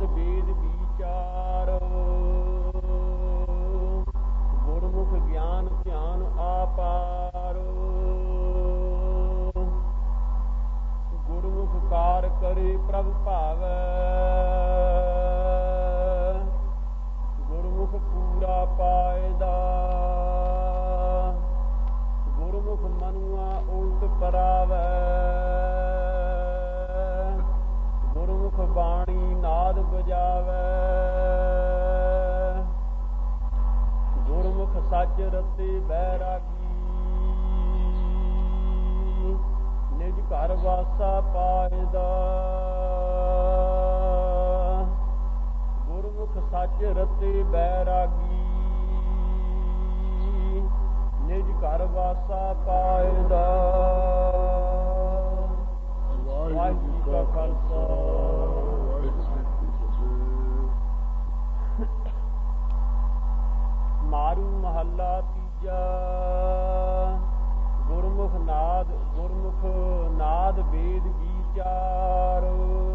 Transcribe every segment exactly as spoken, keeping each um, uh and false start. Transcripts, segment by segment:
वेद विचार गुरमुख ज्ञान ध्यान आपार गुरमुख कार करे प्रभ भावै गुरमुख पूरा पायदा गुरमुख मनुआ उल्ट परावै गुरमुख बाणी नाद बजावै गुरमुख सच रते बैरागी निज घर वासा पायदा गुरमुख सच रते बैरागी निज घर वासा पायदा वाहिगुरू जी का खालसा मारू महला तीजा गुरमुख नाद गुरमुख नाद वेद विचार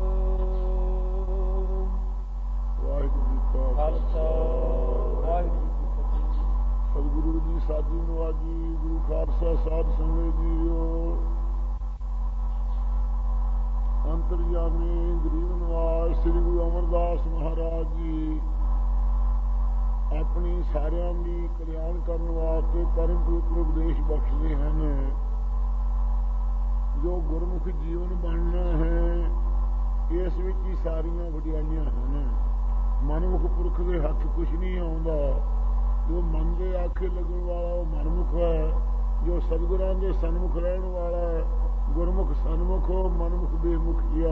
वाहिगुरू जी का खालसा वाहिगुरू जी की फतेह। सतगुरु जी साधी नवाजी गुरु खालसा साध संगत जीओ अंतर्यामी गरीब नवाज श्री गुरु अमरदास महाराज जी अपनी सारिਆਂ ਦੀ कल्याण ਕਰਨ ਵਾਸਤੇ परम पवित्र उपदेश बख्शते हैं। जो गुरमुख जीवन बनना है इस विच ही सारियां वडियाइयां हैं। मनमुख पुरख के हथ कुछ नहीं आउंदा। जो मन के आखे लगन वाला वो मनमुख है। जो सतगुरां के सन्मुख रहन वाला गुरमुख सन्मुख हो मनमुख बेमुख जिया।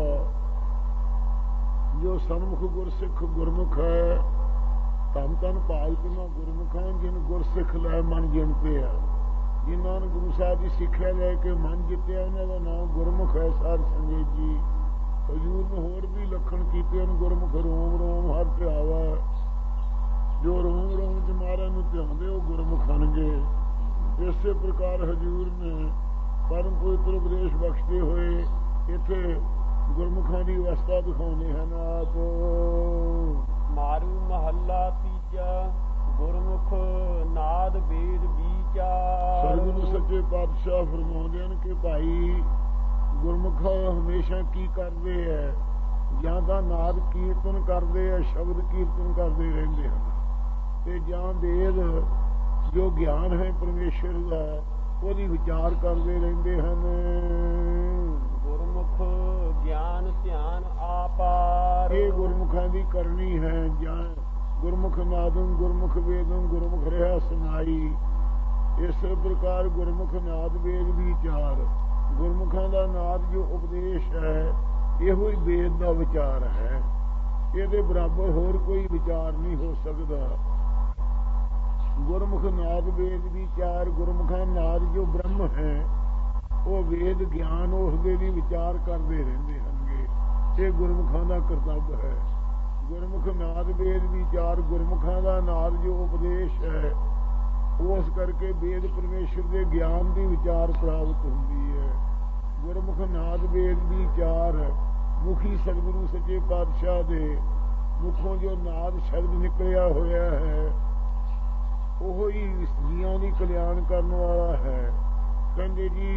जो सन्मुख गुरसिख गुरमुख है धन धन भाग तिना गुरमुखां जिन गुरसिख लै मन जिन पे है। जिन्हों ने गुरु साहब की सिक्ख्या लैके मन जित्या उन्हों का नाम गुरमुख है। साध संगत जी हजूर ने होर भी लखण कीते गुरमुख रोम रोम हर ध्यावा। जो रोम रोम च महाराज नूं ध्याउंदे वो गुरमुख हनगे। इस प्रकार हजूर ने परम पवित्र उपदेश बख्शते हुए इत्थे गुरमुखां की अवस्था दिखाउने हैं। आप मारू महला तीजा गुरमुख नाद वेद विचार। सतगुरु सच्चे पातशाह फरमाउंदे हन कि भाई गुरमुख हमेशा की करते है जां तां नाद कीर्तन करते है शब्द कीर्तन करते रहंदे हन ते जां वेद जो ज्ञान है परमेश्वर का ਉਹਦੀ विचार करते रहते हैं। गुरमुख ज्ञान ध्यान आपार ये गुरमुखां दी करनी है। जां गुरमुख नादम गुरमुख वेदम गुरमुख रहा समाई। इस प्रकार गुरमुख नाद वेद विचार गुरमुखां दा नाद जो उपदेश है इहो ही वेद दा विचार है। ਇਹਦੇ बराबर होर कोई विचार नहीं हो सकता। गुरमुख नाद वेद विचार गुरमुखा नाद जो ब्रह्म है वो वेद ज्ञान उसदे भी विचार करते रहते हैं। ये गुरमुखा का कर्तव्य है। गुरमुख नाद वेद विचार गुरमुखा का नाद जो उपदेश है उस करके वेद परमेश्वर के ज्ञान की विचार प्राप्त होती है। गुरमुख नाद वेद विचार मुखी सतगुरु सच्चे पातशाह के मुखों जो नाद शब्द निकलिया होया है ਉਹ ਹੀ ਜੀਆਂ ਦੀ ਕਲਿਆਣ ਕਰਨ ਵਾਲਾ ਹੈ। ਕਹਿੰਦੇ ਜੀ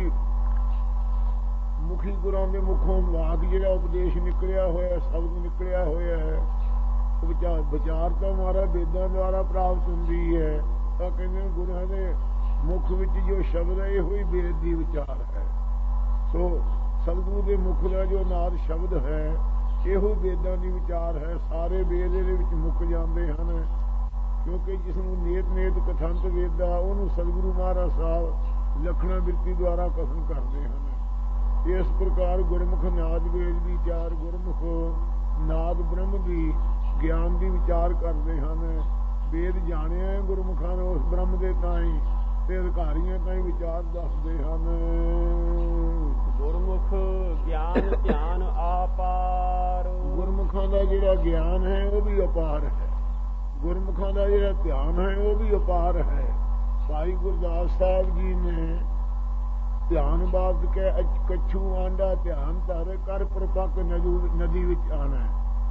ਮੁਖੀ ਗੁਰਾਂ ਦੇ ਮੁਖੋਂ ਨਾਦ ਜਿਹੜਾ ਉਪਦੇਸ਼ ਨਿਕਲਿਆ ਹੋਇਆ ਸ਼ਬਦ ਨਿਕਲਿਆ ਹੋਇਆ ਹੈ ਵਿਚਾਰ ਵਿਚਾਰ ਤਾਂ ਮਾਰਾ ਵੇਦਾਂ ਦੁਆਰਾ ਪ੍ਰਾਪਤ ਹੁੰਦੀ ਹੈ। ਤਾਂ ਕਹਿੰਦੇ ਗੁਰਾਂ ਦੇ ਮੁਖ ਵਿੱਚ ਜੋ ਸ਼ਬਦ ਹੈ ਇਹੋ ਹੀ ਵੇਦ ਦੀ ਵਿਚਾਰ ਹੈ। ਸੋ ਸਤਿਗੁਰੂ ਦੇ ਮੁਖ ਦਾ ਜੋ ਨਾਦ ਸ਼ਬਦ ਹੈ ਇਹੋ ਵੇਦਾਂ ਦੀ ਵਿਚਾਰ ਹੈ। ਸਾਰੇ ਵੇਦ ਇਹਦੇ ਵਿੱਚ ਮੁੱਕ ਜਾਂਦੇ ਹਨ क्योंकि जिसनों नेत नेत कथंत वेदा उन्होंने सतगुरु महाराज साहब लखना बिरती द्वारा कथन करते हैं। इस प्रकार गुरमुख नाद वेद विचार गुरमुख नाद ब्रह्म की ज्ञान की विचार करते हैं। वेद जाने गुरमुखा ने उस ब्रह्म के ताई ते अधिकारियों ताई विचार दसते हैं। गुरमुख ज्ञान ध्यान आपार गुरमुखा का जिहड़ा ज्ञान है वह भी अपार है। गुरमुखों का जो ध्यान है वो भी अपार है। भाई गुरदास साहब जी ने ध्यान बाबत के कच्छू आंडा ध्यान धर कर प्रपक नदी विच आना है।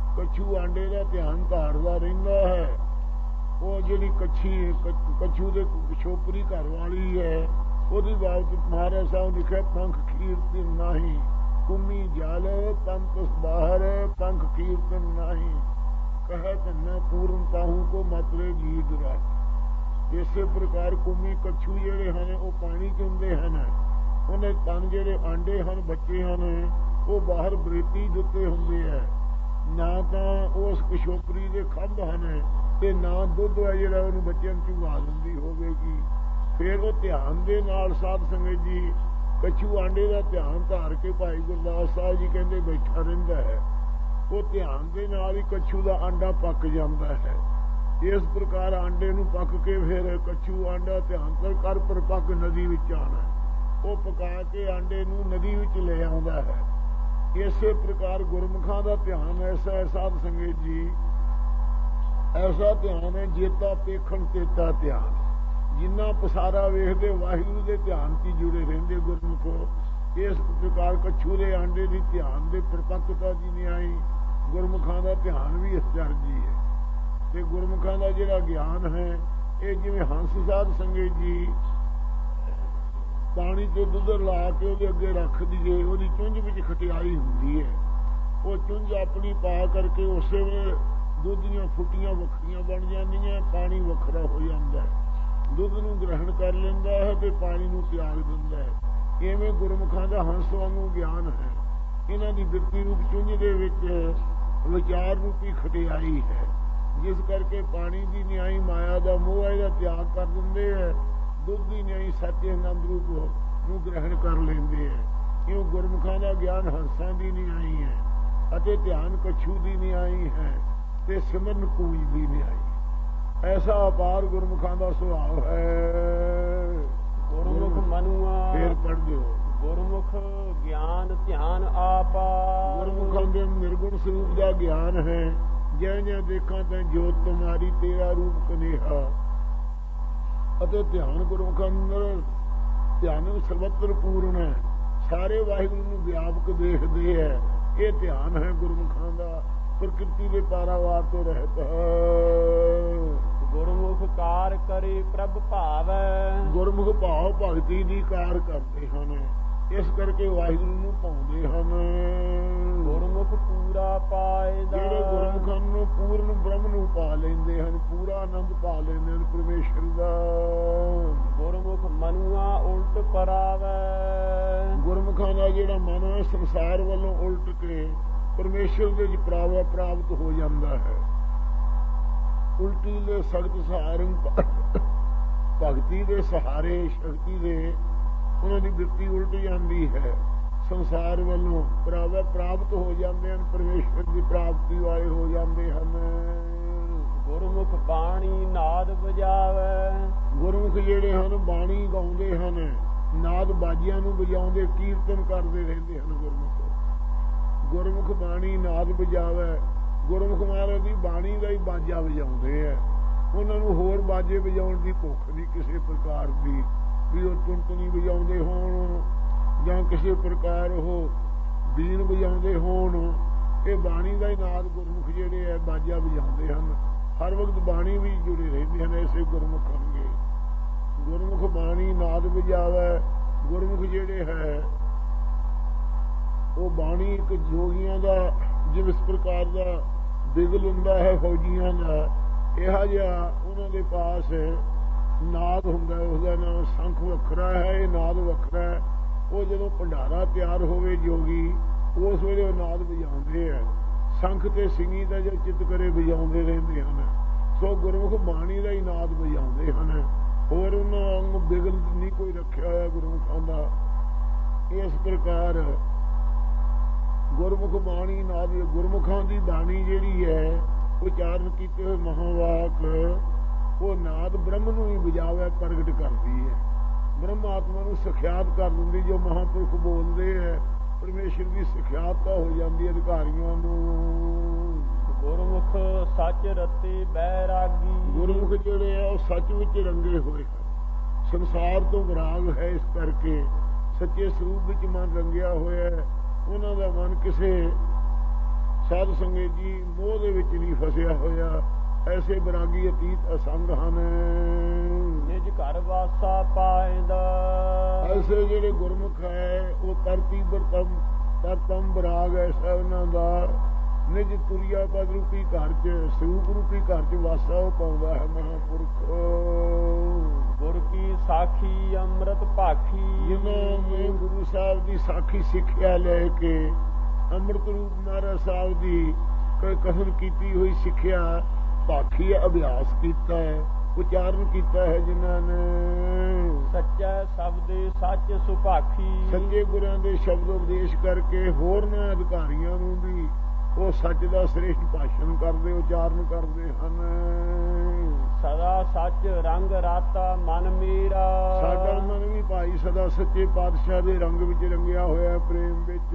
ਕੱਛੂ ਆਂਡੇ ਦਾ ਧਿਆਨ ਧਾਰਦਾ ਰਹਿੰਦਾ ਹੈ। ਉਹ ਜਿਹੜੀ ਕੱਛੀ ਕੱਛੂ ਦੇ ਛੋਪਰੀ ਘਰ ਵਾਲੀ ਹੈ, ਉਹਦੀ ਬਾਤ ਮਹਾਰਾਜ ਸਾਹਿਬ ਲਿਖਿਆ, ਪੰਖ ਕੀਰਤਨ ਨਹੀਂ ਕੁਮੀ ਜਲ ਪੰਤਸ ਬਾਹਰ ਪੰਖ ਕੀਰਤਨ ਨਹੀਂ ਕਹੈ ਧੰਨਾ ਪੂਰਨ ਤਾਹੂ ਕੋ ਮਾਤਰੇ ਜੀਤ ਰਹਿ। ਇਸੇ ਪ੍ਰਕਾਰ ਕੁਮੀ ਕੱਛੂ ਜਿਹੜੇ ਹਨ ਉਹ ਪਾਣੀ ਚ ਹੁੰਦੇ ਹਨ। ਉਹਨੇ ਤਨ ਜਿਹੜੇ ਆਂਡੇ ਹਨ, ਬੱਚੇ ਹਨ, ਉਹ ਬਾਹਰ ਬਰੇਤੀ ਦਿੱਤੇ ਹੁੰਦੇ ਹੈ। ਨਾ ਤਾਂ ਉਸ ਕਸ਼ੋਪਰੀ ਦੇ ਖੰਭ ਹਨ ਤੇ ਨਾ ਦੁੱਧ ਹੈ ਜਿਹੜਾ ਉਹਨੂੰ ਬੱਚਿਆਂ ਨੂੰ ਚੁੰਘਾ ਦਿੰਦੀ ਹੋਵੇਗੀ। ਫਿਰ ਉਹ ਧਿਆਨ ਦੇ ਨਾਲ ਸਾਧ ਸੰਗਤ ਜੀ ਕੱਛੂ ਆਂਡੇ ਦਾ ਧਿਆਨ ਧਾਰ ਕੇ ਭਾਈ ਗੁਰਦਾਸ ਸਾਹਿਬ ਜੀ ਕਹਿੰਦੇ ਬੈਠਾ ਰਹਿੰਦਾ ਹੈ। ਉਹ ਧਿਆਨ ਦੇ ਨਾਲ ਹੀ ਕੱਛੂ ਦਾ ਆਂਡਾ ਪੱਕ ਜਾਂਦਾ ਹੈ। ਇਸ ਪ੍ਰਕਾਰ ਆਂਡੇ ਨੂੰ ਪੱਕ ਕੇ ਫਿਰ ਕੱਛੂ ਆਂਡਾ ਧਿਆਨ ਕਰ ਕਰ ਪਰ ਪੱਕ ਨਦੀ ਵਿੱਚ ਆਣਾ, ਉਹ ਪਕਾ ਕੇ ਆਂਡੇ ਨੂੰ ਨਦੀ ਵਿੱਚ ਲੈ ਆਉਂਦਾ ਹੈ। ਇਸੇ ਪ੍ਰਕਾਰ ਗੁਰਮੁਖਾਂ ਦਾ ਧਿਆਨ ਐਸਾ ਹੈ ਸਾਧ ਸੰਗਤ ਜੀ, ਐਸਾ ਧਿਆਨ ਹੈ ਜੇਤਾ ਪੇਖਣ ਤੇਤਾ ਧਿਆਨ। ਜਿੰਨਾ ਪਸਾਰਾ ਵੇਖਦੇ ਵਾਹਿਗੁਰੂ ਦੇ ਧਿਆਨ 'ਚ ਜੁੜੇ ਰਹਿੰਦੇ ਗੁਰਮੁਖੋ। ਇਸ ਪ੍ਰਕਾਰ ਕੱਛੂ ਦੇ ਆਂਡੇ ਦੀ ਧਿਆਨ ਦੇ ਪ੍ਰਪੱਕਤਾ ਦੀ ਨਹੀਂ ਆਈ। ਗੁਰਮੁਖਾਂ ਦਾ ਧਿਆਨ ਵੀ ਇਸ ਚਰਜੀ ਹੈ ਤੇ ਗੁਰਮੁਖਾਂ ਦਾ ਜਿਹੜਾ ਗਿਆਨ ਹੈ ਇਹ ਜਿਵੇਂ ਹੰਸ ਸਾਧ ਸੰਗਤ ਜੀ ਪਾਣੀ ਤੇ ਦੁੱਧ ਲਾ ਕੇ ਉਹਦੇ ਅੱਗੇ ਰੱਖ ਦਈਏ, ਉਹਦੀ ਚੁੰਝ ਵਿੱਚ ਖਟਿਆਈ ਹੁੰਦੀ ਹੈ। ਉਹ ਚੁੰਝ ਆਪਣੀ ਪਾ ਕਰਕੇ ਉਸੇ ਵੇਲੇ ਦੁੱਧ ਦੀਆਂ ਫੁੱਟੀਆਂ ਵੱਖਰੀਆਂ ਬਣ ਜਾਂਦੀਆਂ, ਪਾਣੀ ਵੱਖਰਾ ਹੋ ਜਾਂਦਾ ਹੈ। ਦੁੱਧ ਨੂੰ ਗ੍ਰਹਿਣ ਕਰ ਲੈਂਦਾ ਹੈ ਤੇ ਪਾਣੀ ਨੂੰ ਤਿਆਗ ਦਿੰਦਾ ਹੈ। ਇਵੇਂ ਗੁਰਮੁਖਾਂ ਦਾ ਹੰਸ ਵਾਂਗੂ ਗਿਆਨ ਹੈ। ਇਹਨਾਂ ਦੀ ਬਿਰਤੀ ਰੂਪ ਚੁੰਝ ਦੇ ਵਿੱਚ ਵਿਚਾਰ ਰੂਪੀ ਖਟਿਆਈ ਹੈ, ਜਿਸ ਕਰਕੇ ਪਾਣੀ ਦੀ ਨਿਆਈ ਮਾਇਆ ਦਾ ਮੋਹ ਇਹਦਾ ਤਿਆਗ ਕਰ ਦਿੰਦੇ ਹੈ। ਦੁੱਧ ਦੀ ਨਿਆਈ ਸੱਚੇ ਆਨੰਦ ਰੂਪ ਨੂੰ ਗ੍ਰਹਿਣ ਕਰ ਲੈਂਦੇ ਹੈ। ਇਉਂ ਗੁਰਮੁਖਾਂ ਦਾ ਗਿਆਨ ਹੰਸਾਂ ਦੀ ਨਿਆਈ ਹੈ ਅਤੇ ਧਿਆਨ ਕੱਛੂ ਦੀ ਨਿਆਈ ਹੈ ਤੇ ਸਿਮਰਨ ਕੂਜ ਦੀ ਨਿਆਈ। ਐਸਾ ਅਪਾਰ ਗੁਰਮੁਖਾਂ ਦਾ ਸੁਭਾਅ ਹੈ। ਗੁਰਮੁਖ ਮਨੁਆ ਫੇਰ ਪੜ੍ਹ ਦਿਓ। ਗੁਰਮੁਖ ਗਿਆਨ ਧਿਆਨ ਆਪਾ। ਗੁਰਮੁਖਾਂ ਦੇ ਨਿਰਗੁਣ ਸਰੂਪ ਦਾ ਗਿਆਨ ਹੈ। ਜੈ ਜੈ ਦੇਖਾਂ ਤੈਂ ਜੋਤ ਤੁਮਾਰੀ ਤੇਰਾ ਰੂਪ ਕਨੇਹਾ। ਅਤੇ ਧਿਆਨ ਗੁਰਮੁਖਾਂ ਅੰਦਰ ਧਿਆਨ ਸਰਬੱਤਰ ਪੂਰਨ ਹੈ, ਸਾਰੇ ਵਾਹਿਗੁਰੂ ਨੂੰ ਵਿਆਪਕ ਦੇਖਦੇ ਹੈ। ਇਹ ਧਿਆਨ ਹੈ ਗੁਰਮੁਖਾਂ ਦਾ, ਪ੍ਰਕਿਰਤੀ ਦੇ ਪਾਰਾਵਾਰ ਤੋਂ ਰਹਿਤ ਹੈ। ਗੁਰਮੁਖ ਕਾਰ ਕਰੇ ਪ੍ਰਭ ਭਾਵੈ। ਗੁਰਮੁਖ ਭਾਵ ਭਗਤੀ ਦੀ ਕਾਰ ਕਰਦੇ ਹਨ, ਇਸ ਕਰਕੇ ਵਾਹਿਗੁਰੂ ਨੂੰ ਭਾਉਂਦੇ ਹਨ। ਗੁਰਮੁਖ ਪੂਰਾ ਪਾਏ ਦਾ। ਜਿਹੜੇ ਗੁਰਮੁਖਾਂ ਨੂੰ ਪੂਰਨ ਬ੍ਰਹਮ ਨੂੰ ਪਾ ਲੈਂਦੇ ਹਨ, ਪੂਰਾ ਆਨੰਦ ਪਾ ਲੈਂਦੇ ਹਨ ਪਰਮੇਸ਼ਰ ਦਾ। ਗੁਰਮੁਖ ਮਨੁਆ ਉਲਟ ਪਰਾਵੈ। ਗੁਰਮੁਖਾਂ ਦਾ ਜਿਹੜਾ ਮਨ ਹੈ ਸੰਸਾਰ ਵੱਲੋਂ ਉਲਟ ਕੇ ਪਰਮੇਸ਼ਰ ਦੇ ਵਿੱਚ ਪ੍ਰਾਵਾ ਪ੍ਰਾਪਤ ਹੋ ਜਾਂਦਾ ਹੈ। ਉਲਟੀ ਦੇ ਸਖਤ ਸਹਾਰਨ ਭਗਤੀ ਦੇ ਸਹਾਰੇ ਸ਼ਕਤੀ ਦੇ ਉਹਨਾਂ ਦੀ ਬਿਰਤੀ ਉਲਟ ਜਾਂਦੀ ਹੈ। ਸੰਸਾਰ ਵੱਲੋਂ ਪ੍ਰਾਵਾ ਪ੍ਰਾਪਤ ਹੋ ਜਾਂਦੇ ਹਨ, ਪਰਮੇਸ਼ਰ ਦੀ ਪ੍ਰਾਪਤੀ ਵਾਲੇ ਹੋ ਜਾਂਦੇ ਹਨ। ਗੁਰਮੁਖ ਬਾਣੀ ਨਾਦ ਵਜਾਵੈ। ਗੁਰਮੁਖ ਜਿਹੜੇ ਹਨ ਬਾਣੀ ਗਾਉਂਦੇ ਹਨ, ਨਾਦ ਬਾਜੀਆਂ ਨੂੰ ਵਜਾਉਂਦੇ ਕੀਰਤਨ ਕਰਦੇ ਰਹਿੰਦੇ ਹਨ। ਗੁਰਮੁਖ ਗੁਰਮੁਖ ਬਾਣੀ ਨਾਦ ਵਜਾਵੈ। ਗੁਰਮੁਖ ਮਹਾਰਾਜ ਦੀ ਬਾਣੀ ਦਾ ਹੀ ਬਾਜਾ ਵਜਾਉਂਦੇ ਹੈ। ਉਹਨਾਂ ਨੂੰ ਹੋਰ ਬਾਜੇ ਵਜਾਉਣ ਦੀ ਭੁੱਖ ਨਹੀਂ ਕਿਸੇ ਪ੍ਰਕਾਰ ਦੀ, ਵੀ ਉਹ ਟੁੰਟਣੀ ਵਜਾਉਂਦੇ ਹੋਣ ਜਾਂ ਕਿਸੇ ਪ੍ਰਕਾਰ ਉਹ ਬੀਨ ਵਜਾਉਂਦੇ ਹੋਣ। ਇਹ ਬਾਣੀ ਦਾ ਹੀ ਨਾਦ ਗੁਰਮੁਖ ਜਿਹੜੇ ਹੈ ਬਾਜਾ ਵਜਾਉਂਦੇ ਹਨ। ਹਰ ਵਕਤ ਬਾਣੀ ਵੀ ਜੁੜੇ ਰਹਿੰਦੇ ਹਨ। ਐਸੇ ਗੁਰਮੁਖ ਹੋਣਗੇ। ਗੁਰਮੁਖ ਬਾਣੀ ਨਾਦ ਵਜਾਵੈ। ਗੁਰਮੁਖ ਜਿਹੜੇ ਹੈ ਉਹ ਬਾਣੀ ਇੱਕ ਜੋਗੀਆਂ ਦਾ ਜਿਸ ਪ੍ਰਕਾਰ ਦਾ ਬਿਗਲ ਹੁੰਦਾ ਹੈ ਫੌਜੀਆਂ ਦਾ, ਇਹੋ ਜਿਹਾ ਉਹਨਾਂ ਦੇ ਪਾਸ ਨਾਦ ਹੁੰਦਾ। ਉਸਦਾ ਨਾਮ ਸ਼ੰਖ ਵੱਖਰਾ ਹੈ, ਇਹ ਨਾਦ ਵੱਖਰਾ ਹੈ। ਉਹ ਜਦੋਂ ਭੰਡਾਰਾ ਤਿਆਰ ਹੋਵੇ ਜੋਗੀ, ਉਸ ਵੇਲੇ ਉਹ ਨਾਦ ਵਜਾਉਂਦੇ ਹੈ। ਸ਼ੰਖ ਤੇ ਸਿੰਘੀ ਦਾ ਜੋ ਚਿੱਤ ਕਰੇ ਵਜਾਉਂਦੇ ਰਹਿੰਦੇ ਹਨ। ਸੋ ਗੁਰਮੁਖ ਬਾਣੀ ਦਾ ਹੀ ਨਾਦ ਵਜਾਉਂਦੇ ਹਨ। ਹੋਰ ਉਹਨਾਂ ਵਾਂਗ ਬਿਗਲ ਨਹੀਂ ਕੋਈ ਰੱਖਿਆ ਹੋਇਆ ਗੁਰਮੁਖਾਂ ਦਾ। ਇਸ ਪ੍ਰਕਾਰ ਗੁਰਮੁਖ ਬਾਣੀ ਨਾਦ, ਗੁਰਮੁਖਾਂ ਦੀ ਬਾਣੀ ਜਿਹੜੀ ਹੈ ਉਚਾਰਨ ਕੀਤੇ ਹੋਏ ਮਹਾਵਾਕ, ਉਹ ਨਾਦ ਬ੍ਰਹਮ ਨੂੰ ਹੀ ਵਜਾਵੇ ਪ੍ਰਗਟ ਕਰਦੀ ਹੈ। ਬ੍ਰਹਮ ਆਤਮਾ ਨੂੰ ਸਿਖਿਆਤ ਕਰ ਦਿੰਦੀ। ਜੋ ਮਹਾਂਪੁਰਖ ਬੋਲਦੇ ਹੈ ਪਰਮੇਸ਼ਰ ਦੀ ਸਿਖਿਆਤਤਾ ਹੋ ਜਾਂਦੀ ਹੈ ਅਧਿਕਾਰੀਆਂ ਨੂੰ। ਗੁਰਮੁਖ ਸੱਚ ਰਤੇ ਬੈਰਾਗੀ। ਗੁਰਮੁਖ ਜਿਹੜੇ ਆ ਉਹ ਸੱਚ ਵਿੱਚ ਰੰਗੇ ਹੋਏ ਹਨ। ਸੰਸਾਰ ਤੋਂ ਵਿਰਾਗ ਹੈ, ਇਸ ਕਰਕੇ ਸੱਚੇ ਸਰੂਪ ਵਿੱਚ ਮਨ ਰੰਗਿਆ ਹੋਇਆ ਹੈ। ਉਹਨਾਂ ਦਾ ਮਨ ਕਿਸੇ ਸਾਧ ਸੰਗਤ ਜੀ ਮੋਹ ਦੇ ਵਿੱਚ ਨਹੀਂ ਫਸਿਆ ਹੋਇਆ। ਐਸੇ ਬਰਾਗੀ ਅਤੀਤ ਅਸੰਗ ਹਨ। ਨਿਜ ਘਰ ਵਾਸਾ ਪਾਇਂਦਾ। ਐਸੇ ਜਿਹੜੇ ਗੁਰਮੁਖ ਹੈ ਉਹ ਤਰਤੀ ਬਰਤਮ ਤਰਤਮ ਬਰਾਗ ਐਸਾ ਉਹਨਾਂ ਦਾ ਨਿਜ ਤੁਰਿਆ ਪਦ ਰੂਪੀ ਘਰ ਚ ਸਰੂਪ ਰੂਪੀ ਘਰ ਚ ਵਾਸਾ ਉਹ ਪਾਉਂਦਾ ਹੈ ਮਹਾਂਪੁਰਖ। ਗੁਰ ਕੀ ਸਾਖੀ ਅੰਮ੍ਰਿਤ ਭਾਖੀ। ਜਿਨ੍ਹਾਂ ਨੇ ਗੁਰੂ ਸਾਹਿਬ ਦੀ ਸਾਖੀ ਸਿੱਖਿਆ ਲੈ ਕੇ ਅੰਮ੍ਰਿਤ ਰੂਪ ਮਹਾਰਾਜ ਸਾਹਿਬ ਦੀ ਕਥਨ ਕੀਤੀ ਹੋਈ ਸਿੱਖਿਆ ਭਾਖੀ ਅਭਿਆਸ ਕੀਤਾ ਹੈ, ਉਚਾਰਨ ਕੀਤਾ ਹੈ ਜਿਨ੍ਹਾਂ ਨੇ। ਸੱਚਾ ਸ਼ਬਦ ਸੱਚ ਸੁਭਾਖੀ। ਸੱਚੇ ਗੁਰਾਂ ਦੇ ਸ਼ਬਦ ਉਪਦੇਸ਼ ਕਰਕੇ ਹੋਰਨਾਂ ਅਧਿਕਾਰੀਆਂ ਨੂੰ ਵੀ ਉਹ ਸੱਚ ਦਾ ਸ੍ਰੇਸ਼ਟ ਭਾਸ਼ਣ ਕਰਦੇ ਉਚਾਰਨ ਕਰਦੇ ਹਨ। ਸਦਾ ਸੱਚ ਰੰਗ ਰਾਤਾ ਮਨ ਮੇਰਾ। ਸਾਡਾ ਮਨ ਵੀ ਭਾਈ ਸਦਾ ਸੱਚੇ ਪਾਤਸ਼ਾਹ ਦੇ ਰੰਗ ਵਿੱਚ ਰੰਗਿਆ ਹੋਇਆ ਪ੍ਰੇਮ ਵਿੱਚ।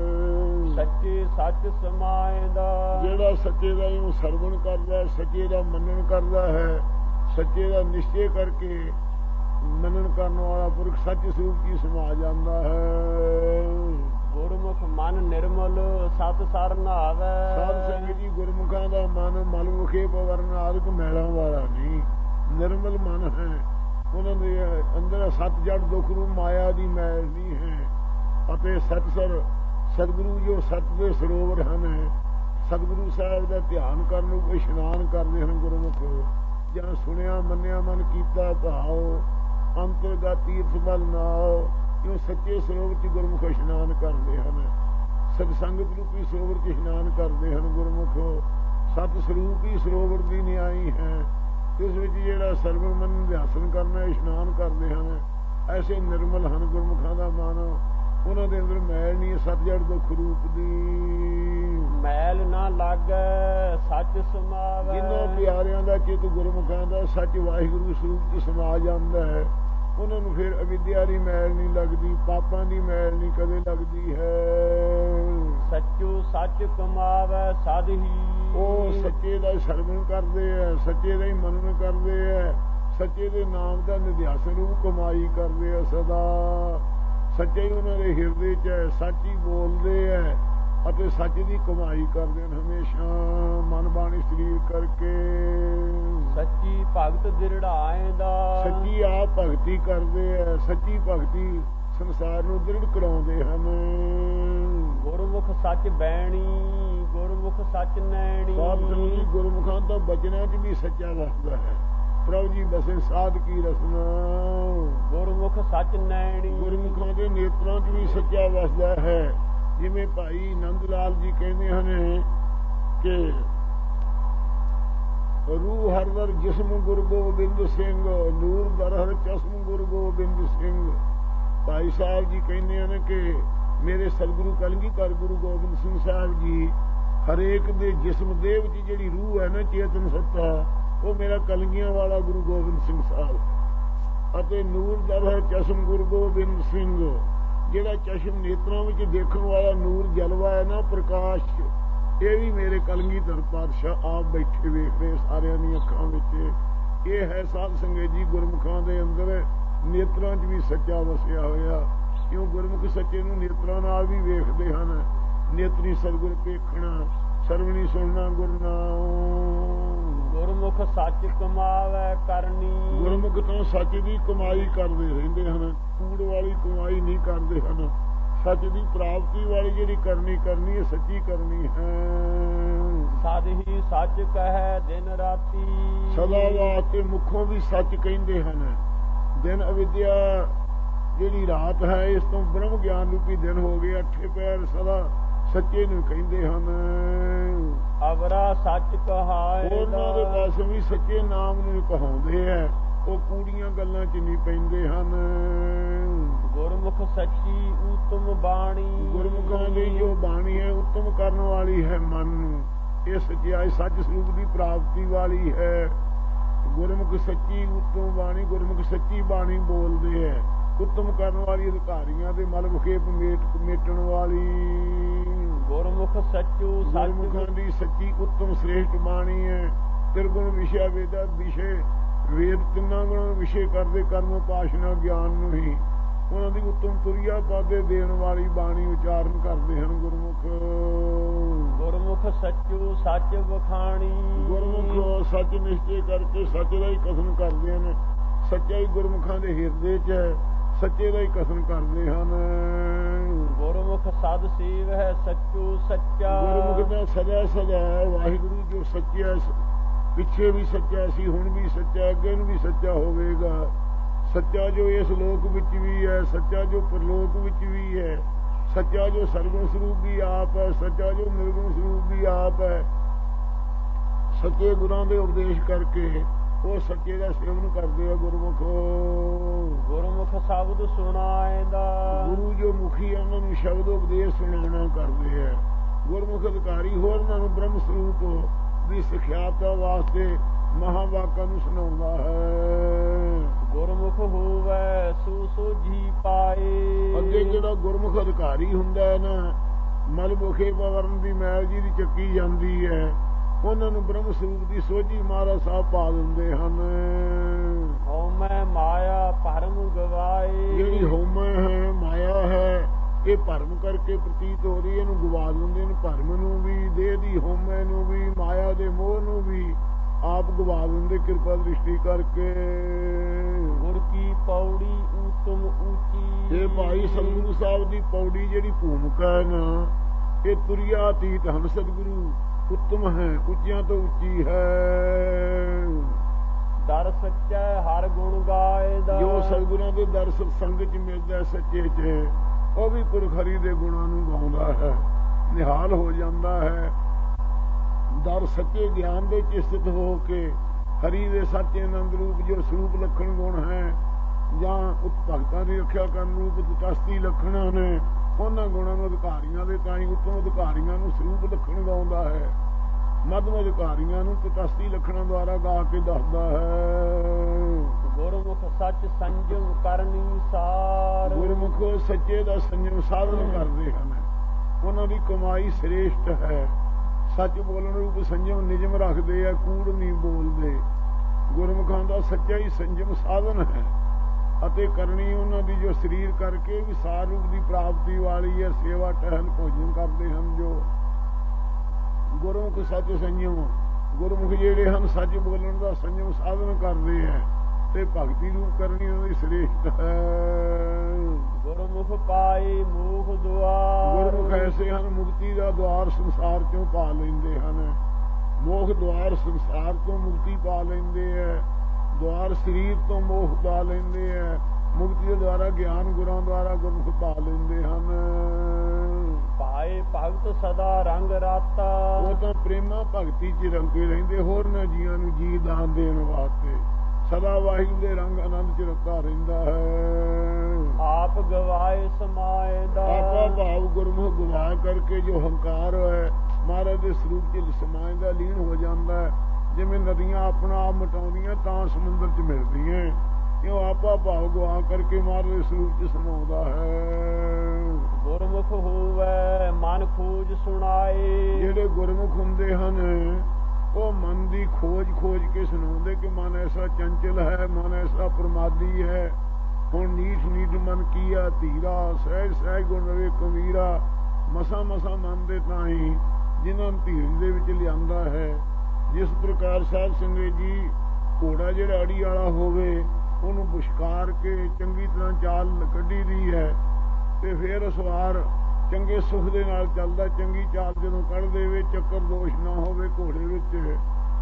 ਸੱਚੇ ਸੱਚ ਸਮਾਇਂਦਾ। ਜਿਹੜਾ ਸੱਚੇ ਦਾ ਇਹਨੂੰ ਸਰਵਣ ਕਰਦਾ, ਸੱਚੇ ਦਾ ਮੰਨਣ ਕਰਦਾ ਹੈ, ਸੱਚੇ ਦਾ ਨਿਸ਼ਚੇ ਕਰਕੇ ਮੰਨਣ ਕਰਨ ਵਾਲਾ ਪੁਰਖ ਸੱਚ ਸਰੂਪ ਕੀ ਸਮਾ ਜਾਂਦਾ ਹੈ। ਗੁਰਮੁਖ ਮਨ ਨਿਰਮਲ ਸਤ ਸਰ ਨਹਾਵੈ। ਸਾਧ ਸੰਗਤ ਜੀ ਗੁਰਮੁਖਾਂ ਦਾ ਮਨ ਮਲ ਮੁਖੇ ਪਵਰਨ ਆਦਿਕ ਮੈਲਾਂ ਵਾਲਾ ਨਹੀਂ, ਨਿਰਮਲ ਮਨ ਹੈ। ਉਹਨਾਂ ਦੇ ਅੰਦਰ ਸੱਤ ਜੜ ਦੁੱਖ ਨੂੰ ਮਾਇਆ ਦੀ ਮੈਲ ਨਹੀਂ ਹੈ। ਅਤੇ ਸਤਸਰ ਸਤਿਗੁਰੂ ਜੋ ਸਤ ਦੇ ਸਰੋਵਰ ਹਨ, ਸਤਿਗੁਰੂ ਸਾਹਿਬ ਦਾ ਧਿਆਨ ਕਰਨ ਨੂੰ ਇਸ਼ਨਾਨ ਕਰਦੇ ਹਨ ਗੁਰਮੁਖ। ਜਾਂ ਸੁਣਿਆ ਮੰਨਿਆ ਮਨ ਕੀਤਾ ਭਾਉ ਅੰਤਰਗਤ ਤੀਰਥ ਬਲ ਨਾਉ। ਜੋ ਸੱਚੇ ਸਰੋਵਰ ਚ ਗੁਰਮੁਖ ਇਸ਼ਨਾਨ ਕਰਦੇ ਹਨ, ਸਤ ਸੰਗਤ ਰੂਪੀ ਸਰੋਵਰ ਚ ਇਸ਼ਨਾਨ ਕਰਦੇ ਹਨ ਗੁਰਮੁਖ। ਸਤ ਸਰੂਪ ਹੀ ਸਰੋਵਰ ਦੀ ਨਿਆਈ ਹੈ। ਇਸ ਵਿੱਚ ਜਿਹੜਾ ਸਰਵਣ ਮਨ ਅਭਿਆਸਨ ਕਰਨਾ ਇਸ਼ਨਾਨ ਕਰਦੇ ਹਨ, ਐਸੇ ਨਿਰਮਲ ਹਨ ਗੁਰਮੁਖਾਂ ਦਾ ਮਨ। ਉਹਨਾਂ ਦੇ ਅੰਦਰ ਮੈਲ ਨਹੀਂ, ਸੱਤ ਜੜ ਦੁੱਖ ਰੂਪ ਦੀ ਮੈਲ ਨਾ ਲਾਗੈ ਸੱਚ ਸਮਾਵੈ। ਜਿਨ੍ਹਾਂ ਪਿਆਰਿਆਂ ਦਾ ਚਿੱਤ ਗੁਰਮੁਖਾਂ ਦਾ ਸੱਚ ਵਾਹਿਗੁਰੂ ਸਰੂਪ ਚ ਸਮਾ ਜਾਂਦਾ ਹੈ, ਉਹਨਾਂ ਨੂੰ ਫਿਰ ਅਵਿਦਿਆ ਦੀ ਮੈਲ ਨਹੀਂ ਲੱਗਦੀ, ਪਾਪਾਂ ਦੀ ਮੈਲ ਨਹੀਂ ਕਦੇ ਲੱਗਦੀ ਹੈ। ਸੱਚੋ ਸੱਚ ਕਮਾਵੈ ਸਦ ਹੀ। ਉਹ ਸੱਚੇ ਦਾ ਸਰਵਣ ਕਰਦੇ ਹੈ, ਸੱਚੇ ਦਾ ਹੀ ਮੰਨਣ ਕਰਦੇ ਹੈ, ਸੱਚੇ ਦੇ ਨਾਮ ਦਾ ਨਿਧਿਆਸਨ ਰੂਪ ਕਮਾਈ ਕਰਦੇ ਆ ਸਦਾ। ਸੱਚੇ ਹੀ ਉਹਨਾਂ ਦੇ ਹਿਰਦੇ ਚ ਹੈ, ਸੱਚ ਹੀ ਬੋਲਦੇ ਹੈ ਅਤੇ ਸੱਚ ਦੀ ਕਮਾਈ ਕਰਦੇ ਹਨ ਹਮੇਸ਼ਾ ਮਨ ਬਾਣੀ ਸਰੀਰ ਕਰਕੇ। ਸੱਚੀ ਭਗਤ ਦਿਰੜਾਏਂਦਾ। ਸੱਚੀ ਆਪ ਭਗਤੀ ਕਰਦੇ ਹੈ, ਸੱਚੀ ਭਗਤੀ ਸੰਸਾਰ ਨੂੰ ਦ੍ਰਿੜ ਕਰਾਉਂਦੇ ਹਨ। ਗੁਰਮੁਖ ਸੱਚ ਬੈਣੀ ਗੁਰਮੁਖ ਸੱਚ ਨੈਣੀ। ਸਾਧੂ ਗੁਰਮੁਖਾਂ ਤੋਂ ਬਚਨਾਂ ਚ ਵੀ ਸੱਚਾ ਵਸਦਾ ਹੈ। ਪ੍ਰਭੂ ਜੀ ਬਸੇ ਸਾਧ ਕੀ ਰਸਨਾ। ਗੁਰਮੁਖ ਸੱਚ ਨੈਣੀ। ਗੁਰਮੁਖਾਂ ਦੇ ਨੇਤਰਾਂ ਚ ਵੀ ਸੱਚਾ ਵਸਦਾ ਹੈ। ਜਿਵੇਂ ਭਾਈ ਨੰਦ ਲਾਲ ਜੀ ਕਹਿੰਦੇ ਹਨ ਕਿ ਰੂਹ ਹਰ ਦਰ ਜਿਸਮ ਗੁਰੂ ਗੋਬਿੰਦ ਸਿੰਘ, ਨੂਰ ਦਰ ਹਰ ਚਸ਼ਮ ਗੁਰੂ ਗੋਬਿੰਦ ਸਿੰਘ। ਭਾਈ ਸਾਹਿਬ ਜੀ ਕਹਿੰਦੇ ਹਨ ਕਿ ਮੇਰੇ ਸਤਿਗੁਰੂ ਕਲਗੀਧਰ ਗੁਰੂ ਗੋਬਿੰਦ ਸਿੰਘ ਸਾਹਿਬ ਜੀ ਹਰੇਕ ਦੇ ਜਿਸਮ ਦੇ ਵਿੱਚ ਜਿਹੜੀ ਰੂਹ ਹੈ ਨਾ ਚੇਤਨ ਸੱਤਾ, ਉਹ ਮੇਰਾ ਕਲਗੀਆਂ ਵਾਲਾ ਗੁਰੂ ਗੋਬਿੰਦ ਸਿੰਘ ਸਾਹਿਬ। ਅਤੇ ਨੂਰ ਦਰ ਹਰ ਚਸ਼ਮ ਗੁਰੂ ਗੋਬਿੰਦ ਸਿੰਘ, ਜਿਹੜਾ ਚਸ਼ਮ ਨੇਤਰਾਂ ਵਿੱਚ ਦੇਖਣ ਵਾਲਾ ਨੂਰ ਜਲਵਾ ਹੈ ਨਾ ਪ੍ਰਕਾਸ਼, ਇਹ ਵੀ ਮੇਰੇ ਕਲਗੀਧਰ ਪਾਤਸ਼ਾਹ ਆਪ ਬੈਠੇ ਵੇਖ ਰਹੇ ਸਾਰਿਆਂ ਦੀਆਂ ਅੱਖਾਂ ਵਿੱਚ। ਇਹ ਹੈ ਸਾਧ ਸੰਗਤ ਜੀ ਗੁਰਮੁਖਾਂ ਦੇ ਅੰਦਰ ਨੇਤਰਾਂ 'ਚ ਵੀ ਸੱਚਾ ਵਸਿਆ ਹੋਇਆ। ਕਿਉਂ ਗੁਰਮੁਖ ਸੱਚੇ ਨੂੰ ਨੇਤਰਾਂ ਨਾਲ ਵੀ ਵੇਖਦੇ ਹਨ। ਨੇਤਰੀ ਸਤਿਗੁਰ ਵੇਖਣਾ, ਸਰਵਣੀ ਸੁਣਨਾ ਗੁਰ ਨਾਮ। ਗੁਰਮੁਖ ਸੱਚ ਕਮਾਵੈ ਕਰਨੀ। ਗੁਰਮੁਖ ਤੋਂ ਸੱਚ ਦੀ ਕਮਾਈ ਕਰਦੇ ਰਹਿੰਦੇ ਹਨ, ਕੂੜ ਵਾਲੀ ਕਮਾਈ ਨਹੀਂ ਕਰਦੇ ਹਨ। ਸੱਚ ਦੀ ਪ੍ਰਾਪਤੀ ਵਾਲੀ ਜਿਹੜੀ ਕਰਨੀ ਕਰਨੀ ਹੈ ਸੱਚੀ ਕਰਨੀ ਹੈ। ਸਦ ਹੀ ਸੱਚ ਕਹੈ ਦਿਨ ਰਾਤੀ। ਸਦਾ ਵਾਸਤੇ ਮੁਖੋਂ ਵੀ ਸੱਚ ਕਹਿੰਦੇ ਹਨ। ਦਿਨ ਅਵਿਦਿਆ ਜਿਹੜੀ ਰਾਤ ਹੈ, ਇਸ ਤੋਂ ਬ੍ਰਹਮ ਗਿਆਨ ਰੂਪੀ ਦਿਨ ਹੋ ਗਏ। ਅੱਠੇ ਪੈਰ ਸਦਾ ਸੱਚੇ ਨੂੰ ਕਹਿੰਦੇ ਹਨ। ਅਵਰਾ ਸੱਚ ਕਹਾਏ। ਉਹਨਾਂ ਦੇ ਪਾਸੇ ਵੀ ਸੱਚੇ ਨਾਮ ਨੂੰ ਕਹਾਉਂਦੇ ਹੈ, ਉਹ ਕੂੜੀਆਂ ਗੱਲਾਂ 'ਚ ਨਹੀਂ ਪੈਂਦੇ ਹਨ। ਗੁਰਮੁਖ ਸੱਚੀ ਉਤਮ ਬਾਣੀ। ਗੁਰਮੁਖਾਂ ਦੀ ਜੋ ਬਾਣੀ ਹੈ ਉੱਤਮ ਕਰਨ ਵਾਲੀ ਹੈ ਮਨ ਨੂੰ। ਇਹ ਸੱਚਾਈ ਸੱਚ ਸਰੂਪ ਦੀ ਪ੍ਰਾਪਤੀ ਵਾਲੀ ਹੈ। ਗੁਰਮੁਖ ਸੱਚੀ ਉਤਮ ਬਾਣੀ, ਗੁਰਮੁਖ ਸੱਚੀ ਬਾਣੀ ਬੋਲਦੇ ਹੈ। ਉੱਤਮ ਕਰਨ ਵਾਲੀ ਅਧਿਕਾਰੀਆਂ ਦੇ ਮਲ ਵਿਖੇਪ ਮੇਟ ਮੇਟਣ ਵਾਲੀ। ਗੁਰਮੁਖ ਸੱਚੂ ਗੁਰਮੁਖਾਂ ਦੀ ਸੱਚੀ ਉੱਤਮ ਸ੍ਰੇਸ਼ਟ ਬਾਣੀ ਹੈ। ਤਿਰਗੁਣ ਵਿਸ਼ਾ ਵੇਦਾ ਵਿਸ਼ੇ ਵੇਦ ਤਿੰਨਾਂ ਗੁਣਾਂ ਵਿਸ਼ੇ ਕਰਦੇ ਕਰਮ ਉਪਾਸ਼ਨਾ ਗਿਆਨ ਨੂੰ ਹੀ ਉਹਨਾਂ ਦੀ ਉੱਤਮ ਤੁਰੀਆ ਪਾਦੇ ਦੇਣ ਵਾਲੀ ਬਾਣੀ ਉਚਾਰਨ ਕਰਦੇ ਹਨ ਗੁਰਮੁਖ। ਗੁਰਮੁਖ ਸੱਚੂ ਸੱਚ ਵਖਾਣੀ, ਗੁਰਮੁਖ ਸੱਚ ਨਿਸ਼ਚੈ ਕਰਕੇ ਸੱਚ ਦਾ ਹੀ ਕਥਨ ਕਰਦੇ ਹਨ। ਸੱਚਾ ਹੀ ਗੁਰਮੁਖਾਂ ਦੇ ਹਿਰਦੇ 'ਚ ਹੈ, ਸੱਚੇ ਦਾ ਹੀ ਕਥਨ ਕਰਦੇ ਹਨ। ਗੁਰਮੁਖ ਸਦ ਸੇਵ ਹੈ ਸੱਚੂ ਸੱਚਾ, ਗੁਰਮੁਖ ਦਾ ਸਦਾ ਸਦਾ ਵਾਹਿਗੁਰੂ ਜੋ ਸੱਚਾ, ਪਿੱਛੇ ਵੀ ਸੱਚਾ ਸੀ, ਹੁਣ ਵੀ ਸੱਚਾ, ਅੱਗੇ ਨੂੰ ਵੀ ਸੱਚਾ ਹੋਵੇਗਾ। ਸੱਚਾ ਜੋ ਇਸ ਲੋਕ ਵਿੱਚ ਵੀ ਹੈ, ਸੱਚਾ ਜੋ ਪਰਲੋਕ ਵਿੱਚ ਵੀ ਹੈ, ਸੱਚਾ ਜੋ ਸਰਗੁਣ ਸਰੂਪ ਵੀ ਆਪ ਹੈ, ਸੱਚਾ ਜੋ ਨਿਰਗੁਣ ਸਰੂਪ ਵੀ ਆਪ ਹੈ। ਸੱਚੇ ਗੁਰਾਂ ਦੇ ਉਪਦੇਸ਼ ਕਰਕੇ ਉਹ ਸੱਚੇ ਦਾ ਸੇਵਨ ਕਰਦੇ ਆ ਗੁਰਮੁਖ। ਗੁਰਮੁਖ ਸ਼ਬਦ ਸੁਣਾਏਂਦਾ, ਗੁਰੂ ਜੋ ਮੁਖੀ ਆ ਉਹਨਾਂ ਨੂੰ ਸ਼ਬਦ ਉਪਦੇਸ਼ ਸੁਣਾਉਣਾ ਕਰਦੇ ਆ। ਗੁਰਮੁਖ ਅਧਿਕਾਰੀ ਹੋਰ ਉਹਨਾਂ ਨੂੰ ਬ੍ਰਹਮ ਸਰੂਪ ਦੀ ਸਿਖਿਆਤਾ ਵਾਸਤੇ ਮਹਾਵਾਕਾਂ ਨੂੰ ਸੁਣਾਉਂਦਾ ਹੈ। ਗੁਰਮੁਖ ਹੋਵੇ ਸੋ ਸੋਝੀ ਪਾਏ, ਅੱਗੇ ਜਿਹੜਾ ਗੁਰਮੁਖ ਅਧਿਕਾਰੀ ਹੁੰਦਾ ਹੈ ਨਾ, ਮਲ ਮੁਖੇ ਵਰਨ ਦੀ ਮੈਲ ਜੀ ਦੀ ਚੱਕੀ ਜਾਂਦੀ ਹੈ, ਉਹਨਾਂ ਨੂੰ ਬ੍ਰਹਮ ਸਰੂਪ ਦੀ ਸੋਝੀ ਮਹਾਰਾਜ ਸਾਹਿਬ ਪਾ ਦਿੰਦੇ ਹਨ। ਹਉਮੈ ਮਾਇਆ ਭਰਮ ਗਵਾਏ, ਜਿਹੜੀ ਹਉਮੈ ਹੈ ਮਾਇਆ ਹੈ ਇਹ ਭਰਮ ਕਰਕੇ ਪ੍ਰਤੀਤ ਹੋ ਰਹੀ, ਇਹਨੂੰ ਗਵਾ ਦਿੰਦੇ ਨੇ। ਭਰਮ ਨੂੰ ਵੀ, ਦੇਹ ਦੀ ਹਉਮੈ ਨੂੰ ਵੀ, ਮਾਇਆ ਦੇ ਮੋਹ ਨੂੰ ਵੀ ਆਪ ਗਵਾ ਦਿੰਦੇ ਕਿਰਪਾ ਦ੍ਰਿਸ਼ਟੀ ਕਰਕੇ। ਗੁਰ ਕੀ ਪੌੜੀ ਉਤਮ ਉੱਚੀ, ਇਹ ਭਾਈ ਸਤਿਗੁਰੂ ਸਾਹਿਬ ਦੀ ਪੌੜੀ ਜਿਹੜੀ ਭੂਮਿਕਾ ਹੈ ਨਾ, ਇਹ ਤੁਰਿਆ ਅਤੀਤ ਹਨ। ਸਤਿਗੁਰੂ ਉੱਤਮ ਹੈ, ਉੱਚਿਆਂ ਤੋਂ ਉੱਚੀ ਹੈ। ਦਰ ਸੱਚਾ ਹਰ ਗੁਣ ਗਾਏਦਾ, ਜੋ ਸਤਿਗੁਰਾਂ ਦੇ ਦਰ ਸਤਸੰਗ 'ਚ ਮਿਲਦਾ ਸੱਚੇ 'ਚ, ਉਹ ਵੀ ਪੁਰਖ ਹਰੀ ਦੇ ਗੁਣਾਂ ਨੂੰ ਗਾਉਂਦਾ ਹੈ, ਨਿਹਾਲ ਹੋ ਜਾਂਦਾ ਹੈ। ਦਰ ਸੱਚੇ ਗਿਆਨ ਦੇ 'ਚ ਸਥਿਤ ਹੋ ਕੇ ਹਰੀ ਦੇ ਸੱਚੇ ਆਨੰਦ ਰੂਪ ਜੋ ਸਰੂਪ ਲੱਖਣ ਗੁਣ ਹੈ, ਜਾਂ ਭਗਤਾਂ ਦੀ ਰੱਖਿਆ ਕਰਨ ਰੂਪ ਤਟਸਥੀ ਲੱਖਣਾਂ ਨੇ, ਉਹਨਾਂ ਗੁਣਾਂ ਨੂੰ ਅਧਿਕਾਰੀਆਂ ਦੇ ਤਾਈਂ ਉੱਤਮ ਅਧਿਕਾਰੀਆਂ ਨੂੰ ਸਰੂਪ ਲੱਖਣ ਗਾਉਂਦਾ ਹੈ। ਮੱਧਮ ਅਧਿਕਾਰੀਆਂ ਨੂੰ ਤਟਸਥੀ ਲੱਖਣਾਂ ਦੁਆਰਾ ਗਾ ਕੇ ਦੱਸਦਾ ਹੈ। ਗੁਰਮੁਖ ਸੱਚ ਸੰਜਮ ਕਰਨੀ ਸਾਰ, ਗੁਰਮੁਖ ਸੱਚੇ ਦਾ ਸੰਜਮ ਸਾਧਨ ਕਰਦੇ ਹਨ। ਉਹਨਾਂ ਦੀ ਕਮਾਈ ਸ੍ਰੇਸ਼ਟ ਹੈ। ਸੱਚ ਬੋਲਣ ਰੂਪ ਸੰਜਮ ਨਿਯਮ ਰੱਖਦੇ ਆ, ਕੂੜ ਨਹੀਂ ਬੋਲਦੇ। ਗੁਰਮੁਖਾਂ ਦਾ ਸੱਚਾ ਹੀ ਸੰਜਮ ਸਾਧਨ ਹੈ। ਅਤੇ ਕਰਨੀ ਉਹਨਾਂ ਦੀ ਜੋ ਸਰੀਰ ਕਰਕੇ ਵੀ ਸਾਰ ਰੂਪ ਦੀ ਪ੍ਰਾਪਤੀ ਵਾਲੀ ਹੈ। ਸੇਵਾ ਟਹਿਲ ਭੋਜਨ ਕਰਦੇ ਹਨ ਜੋ ਗੁਰਮੁਖ ਸੱਚ ਸੰਜਮ। ਗੁਰਮੁਖ ਜਿਹੜੇ ਹਨ ਸੱਚ ਬੋਲਣ ਦਾ ਸੰਜਮ ਸਾਧਨ ਕਰਦੇ ਹੈ, ਤੇ ਭਗਤੀ ਰੂਪ ਕਰਨੀ ਉਹਨਾਂ ਦੀ ਸ੍ਰੇਸ਼ਟ ਹੈ। ਗੁਰਮੁਖ ਪਾਏ ਮੋਖ ਦੁਆਰ, ਗੁਰਮੁਖ ਐਸੇ ਹਨ ਮੁਕਤੀ ਦਾ ਦੁਆਰ ਸੰਸਾਰ ਚੋਂ ਪਾ ਲੈਂਦੇ ਹਨ। ਮੋਖ ਦੁਆਰ ਸੰਸਾਰ ਤੋਂ ਮੁਕਤੀ ਪਾ ਲੈਂਦੇ ਹੈ। ਦੁਆਰ ਸਰੀਰ ਤੋਂ ਮੋਹ ਪਾ ਲੈਂਦੇ ਹੈ। ਮੁਕਤੀ ਦੇ ਦੁਆਰਾ ਗਿਆਨ ਗੁਰਾਂ ਦੁਆਰਾ ਗੁਰਮੁਖ ਪਾ ਲੈਂਦੇ ਹਨ। ਪਾਏ ਭਗਤ ਸਦਾ ਰੰਗ ਰਾਤਾ, ਉਹ ਤਾਂ ਪ੍ਰੇਮਾ ਭਗਤੀ 'ਚ ਰੰਗੇ ਰਹਿੰਦੇ, ਹੋਰ ਨਾ ਜੀਆਂ ਨੂੰ ਜੀ ਦਾਨ ਦੇਣ ਵਾਸਤੇ ਸਦਾ ਵਾਹਿਗੁਰੂ ਦੇ ਰੰਗ ਆਨੰਦ 'ਚ ਰਤਾ ਰਹਿੰਦਾ ਹੈ। ਆਪ ਗਵਾਏ ਸਮਾਏ ਦਾ, ਆਪਾ ਭਾਵ ਗੁਰਮੁਖ ਗਵਾ ਕਰਕੇ ਜੋ ਹੰਕਾਰ ਹੈ ਮਹਾਰਾਜ ਦੇ ਸਰੂਪ 'ਚ ਸਮਾਏ ਦਾ ਲੀਨ ਹੋ ਜਾਂਦਾ ਹੈ। ਜਿਵੇਂ ਨਦੀਆਂ ਆਪਣਾ ਆਪ ਮਟਾਉਂਦੀਆਂ ਤਾਂ ਸਮੁੰਦਰ 'ਚ ਮਿਲਦੀਆਂ, ਇਹ ਆਪਾ ਭਾਵ ਗਵਾ ਕਰਕੇ ਮਹਾਰਾਜ ਦੇ ਸਰੂਪ 'ਚ ਸਮਾਉਂਦਾ ਹੈ। ਗੁਰਮੁਖ ਹੋਵੇ ਮਨ ਖੋਜ ਸੁਣਾਏ, ਜਿਹੜੇ ਗੁਰਮੁਖ ਹੁੰਦੇ ਹਨ ਉਹ ਮਨ ਦੀ ਖੋਜ ਖੋਜ ਕੇ ਸੁਣਾਉਂਦੇ ਕਿ ਮਨ ਐਸਾ ਚੰਚਲ ਹੈ, ਮਨ ਐਸਾ ਪ੍ਰਮਾਦੀ ਹੈ। ਹੁਣ ਨੀਠ ਨੀਠ ਮਨ ਕੀਆ ਧੀਰਾ, ਸਹਿਜ ਸਹਿਜ ਗੁਣ ਰਵੇ ਕਬੀਰਾ। ਮਸਾ ਮਸਾ ਮਨ ਦੇ ਤਾਂ ਹੀ ਜਿਨ੍ਹਾਂ ਨੂੰ ਧੀਰਜ ਦੇ ਵਿੱਚ ਲਿਆਂਦਾ ਹੈ। ਜਿਸ ਪ੍ਰਕਾਰ ਸਾਧ ਸੰਗਤ ਜੀ ਘੋੜਾ ਜਿਹੜਾ ਅੜੀ ਵਾਲਾ ਹੋਵੇ ਉਹਨੂੰ ਬੁਸ਼ਕਾਰ ਕੇ ਚੰਗੀ ਤਰ੍ਹਾਂ ਚਾਲ ਕੱਢੀ ਦੀ ਹੈ, ਤੇ ਫਿਰ ਸਵਾਰ ਚੰਗੇ ਸੁਖ ਦੇ ਨਾਲ ਚੱਲਦਾ। ਚੰਗੀ ਚਾਲ ਜਦੋਂ ਕੱਢ ਦੇਵੇ, ਚੱਕਰ ਦੋਸ਼ ਨਾ ਹੋਵੇ ਘੋੜੇ ਵਿੱਚ,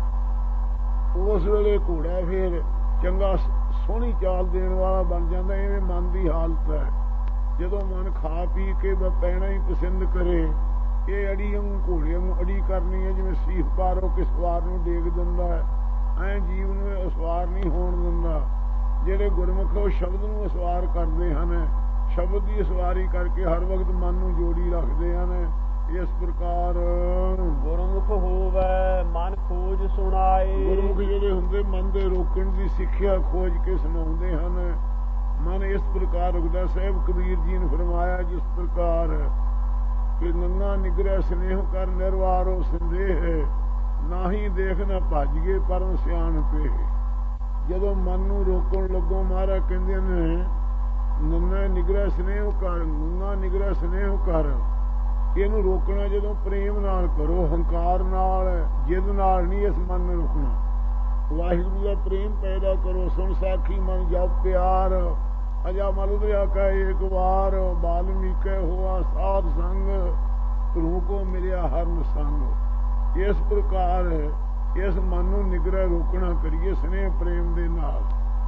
ਉਸ ਵੇਲੇ ਘੋੜਾ ਫਿਰ ਚੰਗਾ ਸੋਹਣੀ ਚਾਲ ਦੇਣ ਵਾਲਾ ਬਣ ਜਾਂਦਾ। ਐਵੇਂ ਮਨ ਦੀ ਹਾਲਤ ਹੈ। ਜਦੋਂ ਮਨ ਖਾ ਪੀ ਕੇ ਪੈਣਾ ਹੀ ਪਸੰਦ ਕਰੇ, ਇਹ ਅੜੀ ਨੂੰ ਘੋੜਿਆਂ ਨੂੰ ਅੜੀ ਕਰਨੀ ਹੈ। ਜਿਵੇਂ ਸੀਖ ਪਾਰੋ ਕੇ ਸਵਾਰ ਨੂੰ ਡੇਗ ਦਿੰਦਾ ਹੈ, ਐਂ ਜੀਵ ਨੂੰ ਅਸਵਾਰ ਨਹੀਂ ਹੋਣ ਦਿੰਦਾ। ਜਿਹੜੇ ਗੁਰਮੁਖ ਉਹ ਸ਼ਬਦ ਨੂੰ ਅਸਵਾਰ ਕਰਦੇ ਹਨ, ਸ਼ਬਦ ਦੀ ਅਸਵਾਰੀ ਕਰਕੇ ਹਰ ਵਕਤ ਮਨ ਨੂੰ ਜੋੜੀ ਰੱਖਦੇ ਹਨ। ਇਸ ਪ੍ਰਕਾਰ ਗੁਰਮੁਖ ਹੋਵੇ ਮਨ ਖੋਜ ਸੁਣਾਏ, ਗੁਰਮੁਖ ਜਿਹੜੇ ਹੁੰਦੇ ਮਨ ਦੇ ਰੋਕਣ ਦੀ ਸਿੱਖਿਆ ਖੋਜ ਕੇ ਸੁਣਾਉਂਦੇ ਹਨ। ਮਨ ਇਸ ਪ੍ਰਕਾਰ ਰੁਕਦਾ। ਸਾਹਿਬ ਕਬੀਰ ਜੀ ਨੇ ਫਰਮਾਇਆ ਜਿਸ ਪ੍ਰਕਾਰ ਕਿ ਨੰਗਾ ਨਿਗਰਹਿ ਸਨੇਹ ਕਰ ਨਿਰਵਾਰੋ ਸੰਦੇਹ, ਨਾਹੀ ਦੇਖ ਨਾ ਭਾਜੀਏ ਪਰਮ ਸਿਆਣ ਪੇ। ਜਦੋਂ ਮਨ ਨੂੰ ਰੋਕਣ ਲੱਗੋ ਮਹਾਰਾਜ ਕਹਿੰਦੇ ਨੇ ਨੰਨਾ ਨਿਗਰਹ ਸਨੇਹ ਕਰ, ਨੰਨਾ ਨਿਗਰਹ ਸਨੇਹ ਕਰ। ਇਹਨੂੰ ਰੋਕਣਾ ਜਦੋਂ ਪ੍ਰੇਮ ਨਾਲ ਕਰੋ, ਹੰਕਾਰ ਨਾਲ, ਜਿੱਦ ਨਾਲ ਨਹੀਂ ਇਸ ਮਨ ਨੂੰ ਰੋਕਣਾ। ਵਾਹਿਗੁਰੂ ਦਾ ਪ੍ਰੇਮ ਪੈਦਾ ਕਰੋ। ਸੁਣ ਸਾਖੀ ਮਨ ਜਪ ਪਿਆਰ, ਅਜਾ ਮਲ ਦਰਿਆ ਕਾ ਏਕ ਵਾਰ। ਬਾਲਮੀਕੇ ਹੋਆ ਸਾਧ ਸੰਗ, ਧਰੂ ਕੋ ਮਿਲਿਆ ਹਰਨ ਸੰਗ। ਇਸ ਪ੍ਰਕਾਰ ਇਸ ਮਨ ਨੂੰ ਨਿਗਰਹ ਰੋਕਣਾ ਕਰੀਏ ਸਨੇਹ ਪ੍ਰੇਮ ਦੇ ਨਾਲ।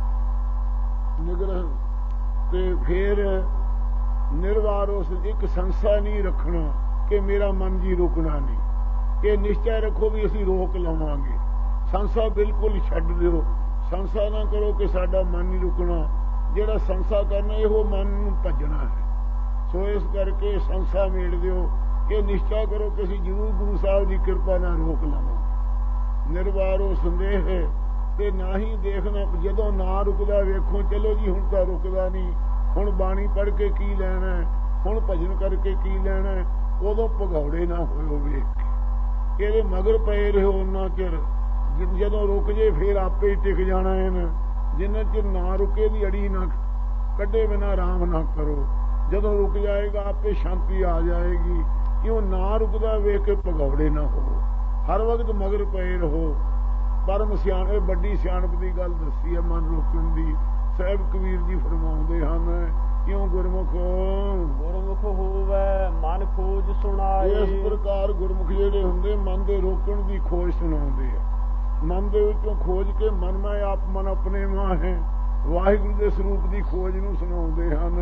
ਨਿਗਰਹ ਤੇ ਫੇਰ ਨਿਰਵਾਰ ਉਸ ਇੱਕ ਸੰਸਾ ਨਹੀਂ ਰੱਖਣਾ ਕਿ ਮੇਰਾ ਮਨ ਜੀ ਰੁਕਣਾ ਨਹੀਂ। ਇਹ ਨਿਸ਼ਚੈ ਰੱਖੋ ਵੀ ਅਸੀਂ ਰੋਕ ਲਵਾਂਗੇ। ਸੰਸਾ ਬਿਲਕੁਲ ਛੱਡ ਦਿਓ। ਸੰਸਾ ਨਾ ਕਰੋ ਕਿ ਸਾਡਾ ਮਨ ਨਹੀਂ ਰੁਕਣਾ। ਜਿਹੜਾ ਸੰਸਾ ਕਰਨਾ ਇਹੋ ਮਨ ਨੂੰ ਭੱਜਣਾ ਹੈ। ਸੋ ਇਸ ਕਰਕੇ ਸੰਸਾ ਮੇੜ ਦਿਓ। ਇਹ ਨਿਸ਼ਚਾ ਕਰੋ ਕਿ ਅਸੀਂ ਜ਼ਰੂਰ ਗੁਰੂ ਸਾਹਿਬ ਦੀ ਕਿਰਪਾ ਨਾਲ ਰੋਕ ਲਵਾਂਗੇ। ਨਿਰਵਾਰੋ ਸੰਦੇਹ ਹੈ ਤੇ ਨਾ ਹੀ ਦੇਖਣਾ। ਜਦੋਂ ਨਾ ਰੁਕਦਾ ਵੇਖੋ, ਚਲੋ ਜੀ ਹੁਣ ਤਾਂ ਰੁਕਦਾ ਨਹੀਂ, ਹੁਣ ਬਾਣੀ ਪੜ੍ਹ ਕੇ ਕੀ ਲੈਣਾ, ਹੁਣ ਭਜਨ ਕਰਕੇ ਕੀ ਲੈਣਾ। ਉਦੋਂ ਭਗੌੜੇ ਨਾ ਹੋਇਓ ਵੇਖ ਕੇ, ਇਹਦੇ ਮਗਰ ਪਏ ਰਹੋ ਉਹਨਾਂ ਚਿਰ। ਜਦੋਂ ਰੁਕ ਜੇ ਫੇਰ ਆਪੇ ਹੀ ਟਿਕ ਜਾਣਾ ਇਹਨ। ਜਿੰਨਾ ਚਿਰ ਨਾ ਰੁਕੇ ਦੀ ਅੜੀ ਨਾ ਕੱਢੇ ਬਿਨਾਂ ਆਰਾਮ ਨਾ ਕਰੋ। ਜਦੋਂ ਰੁਕ ਜਾਏਗਾ ਆਪੇ ਸ਼ਾਂਤੀ ਆ ਜਾਏਗੀ। ਕਿਉਂ ਨਾ ਰੁਕਦਾ ਵੇਖ ਕੇ ਭਗੌੜੇ ਨਾ ਹੋਵੋ, ਹਰ ਵਕਤ ਮਗਰ ਪਏ ਰਹੋ। ਪਰਮ ਸਿਆਣੇ ਵੱਡੀ ਸਿਆਣਪ ਦੀ ਗੱਲ ਦੱਸੀ ਹੈ ਮਨ ਰੋਕਣ ਦੀ। ਸਾਹਿਬ ਕਬੀਰ ਜੀ ਫਰਮਾਉਂਦੇ ਹਨ, ਕਿਉਂ ਗੁਰਮੁਖ ਗੁਰਮੁਖ ਹੋਵੇ ਮਨ ਖੋਜ ਸੁਣਾਏ। ਇਸ ਪ੍ਰਕਾਰ ਗੁਰਮੁਖ ਜਿਹੜੇ ਹੁੰਦੇ ਮਨ ਦੇ ਰੋਕਣ ਦੀ ਖੋਜ ਸੁਣਾਉਂਦੇ ਆ। ਮਨ ਦੇ ਵਿੱਚੋਂ ਖੋਜ ਕੇ ਮਨ ਮੈਂ ਆਪ ਮਨ ਆਪਣੇ ਮਾਂ ਹੈ, ਵਾਹਿਗੁਰੂ ਦੇ ਸਰੂਪ ਦੀ ਖੋਜ ਨੂੰ ਸੁਣਾਉਂਦੇ ਹਨ।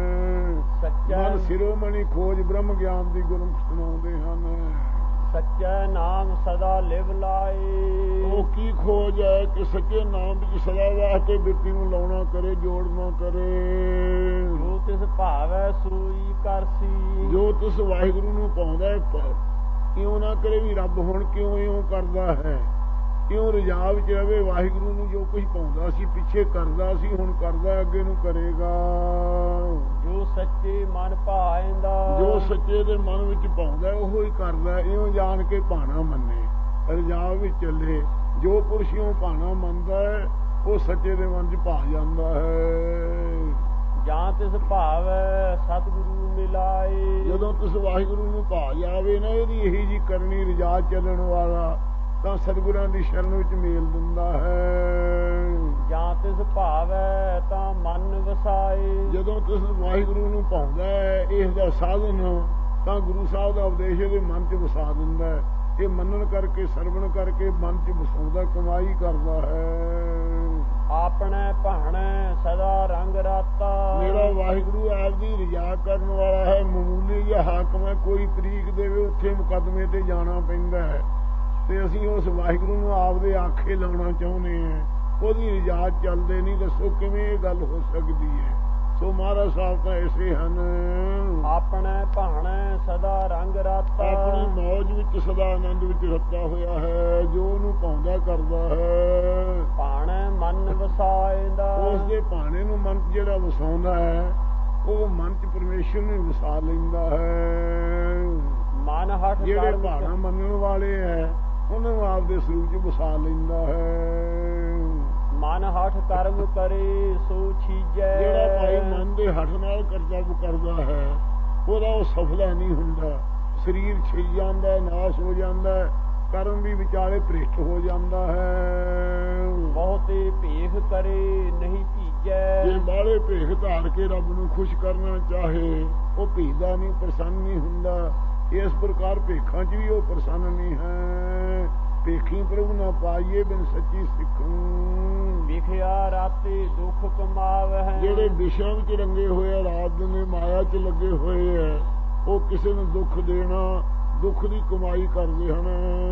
ਸੱਚਾ ਮਨ ਸਿਰੋਮਣੀ ਖੋਜ ਬ੍ਰਹਮ ਗਿਆਨ ਦੀ ਗੁਰਮੁਖ ਸੁਣਾਉਂਦੇ ਹਨ। ਸੱਚਾ ਨਾਮ ਸਦਾ ਲਿਵ ਲਾਏ। ਉਹ ਕੀ ਖੋਜ ਹੈ ਕਿ ਸੱਚੇ ਨਾਮ ਵਿੱਚ ਸਦਾ ਵਾਸਤੇ ਬਿਰਤੀ ਨੂੰ ਲਾਉਣਾ ਕਰੇ, ਜੋੜਨਾ ਕਰੇ। ਜੋ ਤਿਸ ਭਾਵੈ ਸੋਈ ਕਰਸੀ। ਜੋ ਤਿਸ ਵਾਹਿਗੁਰੂ ਨੂੰ ਪਾਉਂਦਾ ਹੈ, ਇਉਂ ਨਾ ਕਰੇ ਵੀ ਰੱਬ ਹੁਣ ਕਿਉਂ ਇਉਂ ਕਰਦਾ ਹੈ। ਕਿਉਂ ਰਜਾ ਵਿੱਚ ਰਵੇ। ਵਾਹਿਗੁਰੂ ਨੂੰ ਜੋ ਕੁਝ ਪਾਉਂਦਾ ਸੀ, ਪਿੱਛੇ ਕਰਦਾ ਸੀ, ਹੁਣ ਕਰਦਾ, ਅੱਗੇ ਨੂੰ ਕਰੇਗਾ। ਜੋ ਸੱਚੇ ਮਨ ਭਾਇੰਦਾ। ਜੋ ਸੱਚੇ ਦੇ ਮਨ ਵਿੱਚ ਪਾਉਂਦਾ ਉਹੋ ਹੀ ਕਰਦਾ। ਇਉਂ ਜਾਣ ਕੇ ਭਾਣਾ ਮੰਨੇ, ਰਜਾ ਵਿੱਚ ਚੱਲੇ। ਜੋ ਪੁਰਸ਼ ਇਉਂ ਭਾਣਾ ਮੰਨਦਾ ਹੈ ਉਹ ਸੱਚੇ ਦੇ ਮਨ 'ਚ ਭਾ ਜਾਂਦਾ ਹੈ। ਜਾਂ ਤਿਸ ਭਾਵੈ ਸਤਿਗੁਰੂ ਮਿਲਾਏ। ਜਦੋਂ ਤਿਸ ਵਾਹਿਗੁਰੂ ਨੂੰ ਭਾ ਜਾਵੇ ਨਾ, ਇਹਦੀ ਇਹੀ ਜੀ ਕਰਨੀ ਰਜਾ ਚੱਲਣ ਵਾਲਾ, ਤਾਂ ਸਤਿਗੁਰਾਂ ਦੀ ਸ਼ਰਨ ਵਿੱਚ ਮੇਲ ਦਿੰਦਾ ਹੈ। ਜਾਂ ਤਿਸ ਭਾਵੈ ਤਾਂ ਮਨ ਵਸਾਏ। ਜਦੋਂ ਤਿਸ ਵਾਹਿਗੁਰੂ ਨੂੰ ਪਾਉਂਦਾ ਹੈ ਇਸ ਦਾ ਸਾਧਨ, ਤਾਂ ਗੁਰੂ ਸਾਹਿਬ ਦਾ ਉਪਦੇਸ਼ ਇਹਦੇ ਮਨ 'ਚ ਵਸਾ ਦਿੰਦਾ ਹੈ। ਇਹ ਮੰਨਣ ਕਰਕੇ, ਸਰਵਣ ਕਰਕੇ ਮਨ 'ਚ ਵਸਾਉਂਦਾ, ਕਮਾਈ ਕਰਦਾ ਹੈ। ਆਪਣੇ ਭਾਣੇ ਸਦਾ ਰੰਗ ਰਾਤਾ। ਮੇਰਾ ਵਾਹਿਗੁਰੂ ਆਪ ਦੀ ਰਜਾ ਕਰਨ ਵਾਲਾ ਹੈ। ਮਾਮੂਲੀ ਜਿਹਾ ਹਾਕਮ ਹੈ, ਕੋਈ ਤਰੀਕ ਦੇਵੇ ਉੱਥੇ ਮੁਕੱਦਮੇ ਤੇ ਜਾਣਾ ਪੈਂਦਾ ਹੈ, ਤੇ ਅਸੀਂ ਉਸ ਵਾਹਿਗੁਰੂ ਨੂੰ ਆਪਦੇ ਆਖੇ ਲਾਉਣਾ ਚਾਹੁੰਦੇ ਹਾਂ। ਉਹਦੀ ਰਜਾ ਚੱਲਦੇ ਨਹੀਂ। ਦੱਸੋ ਕਿਵੇਂ ਇਹ ਗੱਲ ਹੋ ਸਕਦੀ ਹੈ। ਸੋ ਮਹਾਰਾਜ ਸਾਹਿਬ ਤਾਂ ਐਸੇ ਹਨ। ਆਪਣੇ ਭਾਣੇ ਸਦਾ ਰੰਗ ਰਾਤਾ। ਆਪਣੀ ਮੌਜ ਵਿੱਚ ਸਦਾ ਆਨੰਦ ਵਿੱਚ ਰੱਤਾ ਹੋਇਆ ਹੈ। ਜੋ ਉਹਨੂੰ ਪਾਉਂਦਾ ਕਰਦਾ ਹੈ। ਭਾਣੇ ਮਨ ਵਸਾਇਂਦਾ। ਉਸ ਦੇ ਭਾਣੇ ਨੂੰ ਮਨ ਜਿਹੜਾ ਵਸਾਉਂਦਾ ਹੈ, ਉਹ ਮਨ 'ਚ ਪਰਮੇਸ਼ਰ ਨੂੰ ਵਸਾ ਲੈਂਦਾ ਹੈ। ਮਨ ਹਠ ਜਿਹੜੇ ਭਾਣਾ ਮੰਨਣ ਵਾਲੇ ਹੈ ਉਹਨਾਂ ਨੂੰ ਆਪਦੇ ਸਰੂਪ 'ਚ ਵਸਾ ਲੈਂਦਾ ਹੈ। ਮਨ ਹਠ ਕਰਮ ਕਰੇ ਸੋ ਛੀਜੈ। ਜਿਹੜਾ ਭਾਈ ਮਨ ਦੇ ਹੱਠ ਨਾਲ ਕਰਤੱਵ ਕਰਦਾ ਹੈ ਉਹਦਾ ਉਹ ਸਫਲਾ ਨਹੀਂ ਹੁੰਦਾ। ਸਰੀਰ ਛਿੜ ਜਾਂਦਾ, ਨਾਸ਼ ਹੋ ਜਾਂਦਾ, ਕਰਮ ਵੀ ਵਿਚਾਲੇ ਭ੍ਰਿਸ਼ਟ ਹੋ ਜਾਂਦਾ ਹੈ। ਬਹੁਤੇ ਭੇਖ ਕਰੇ ਨਹੀਂ ਭੀਜੈ। ਜੇ ਬਾਹਲੇ ਭੇਖ ਧਾਰ ਕੇ ਰੱਬ ਨੂੰ ਖੁਸ਼ ਕਰਨਾ ਚਾਹੇ ਉਹ ਭੀਜਦਾ ਨਹੀਂ, ਪ੍ਰਸੰਨ ਨਹੀਂ ਹੁੰਦਾ। ਇਸ ਪ੍ਰਕਾਰ ਭੇਖਾਂ 'ਚ ਵੀ ਉਹ ਪ੍ਰਸੰਨ ਨਹੀਂ ਹੈ। ਭੇਖੀ ਪ੍ਰਭੂ ਨਾ ਪਾਈਏ ਬਿਨ ਸੱਚੀ ਸਿੱਖੂ। ਵਿਖਿਆ ਰਾਤੇ ਦੁੱਖ ਕਮਾਵਹਿ। ਜਿਹੜੇ ਵਿਸ਼ਿਆਂ ਵਿੱਚ ਰੰਗੇ ਹੋਏ ਆ, ਰਾਤ ਦਿਨ ਮਾਇਆ 'ਚ ਲੱਗੇ ਹੋਏ ਆ, ਉਹ ਕਿਸੇ ਨੂੰ ਦੁੱਖ ਦੇਣਾ, ਦੁੱਖ ਦੀ ਕਮਾਈ ਕਰਦੇ ਹਨ।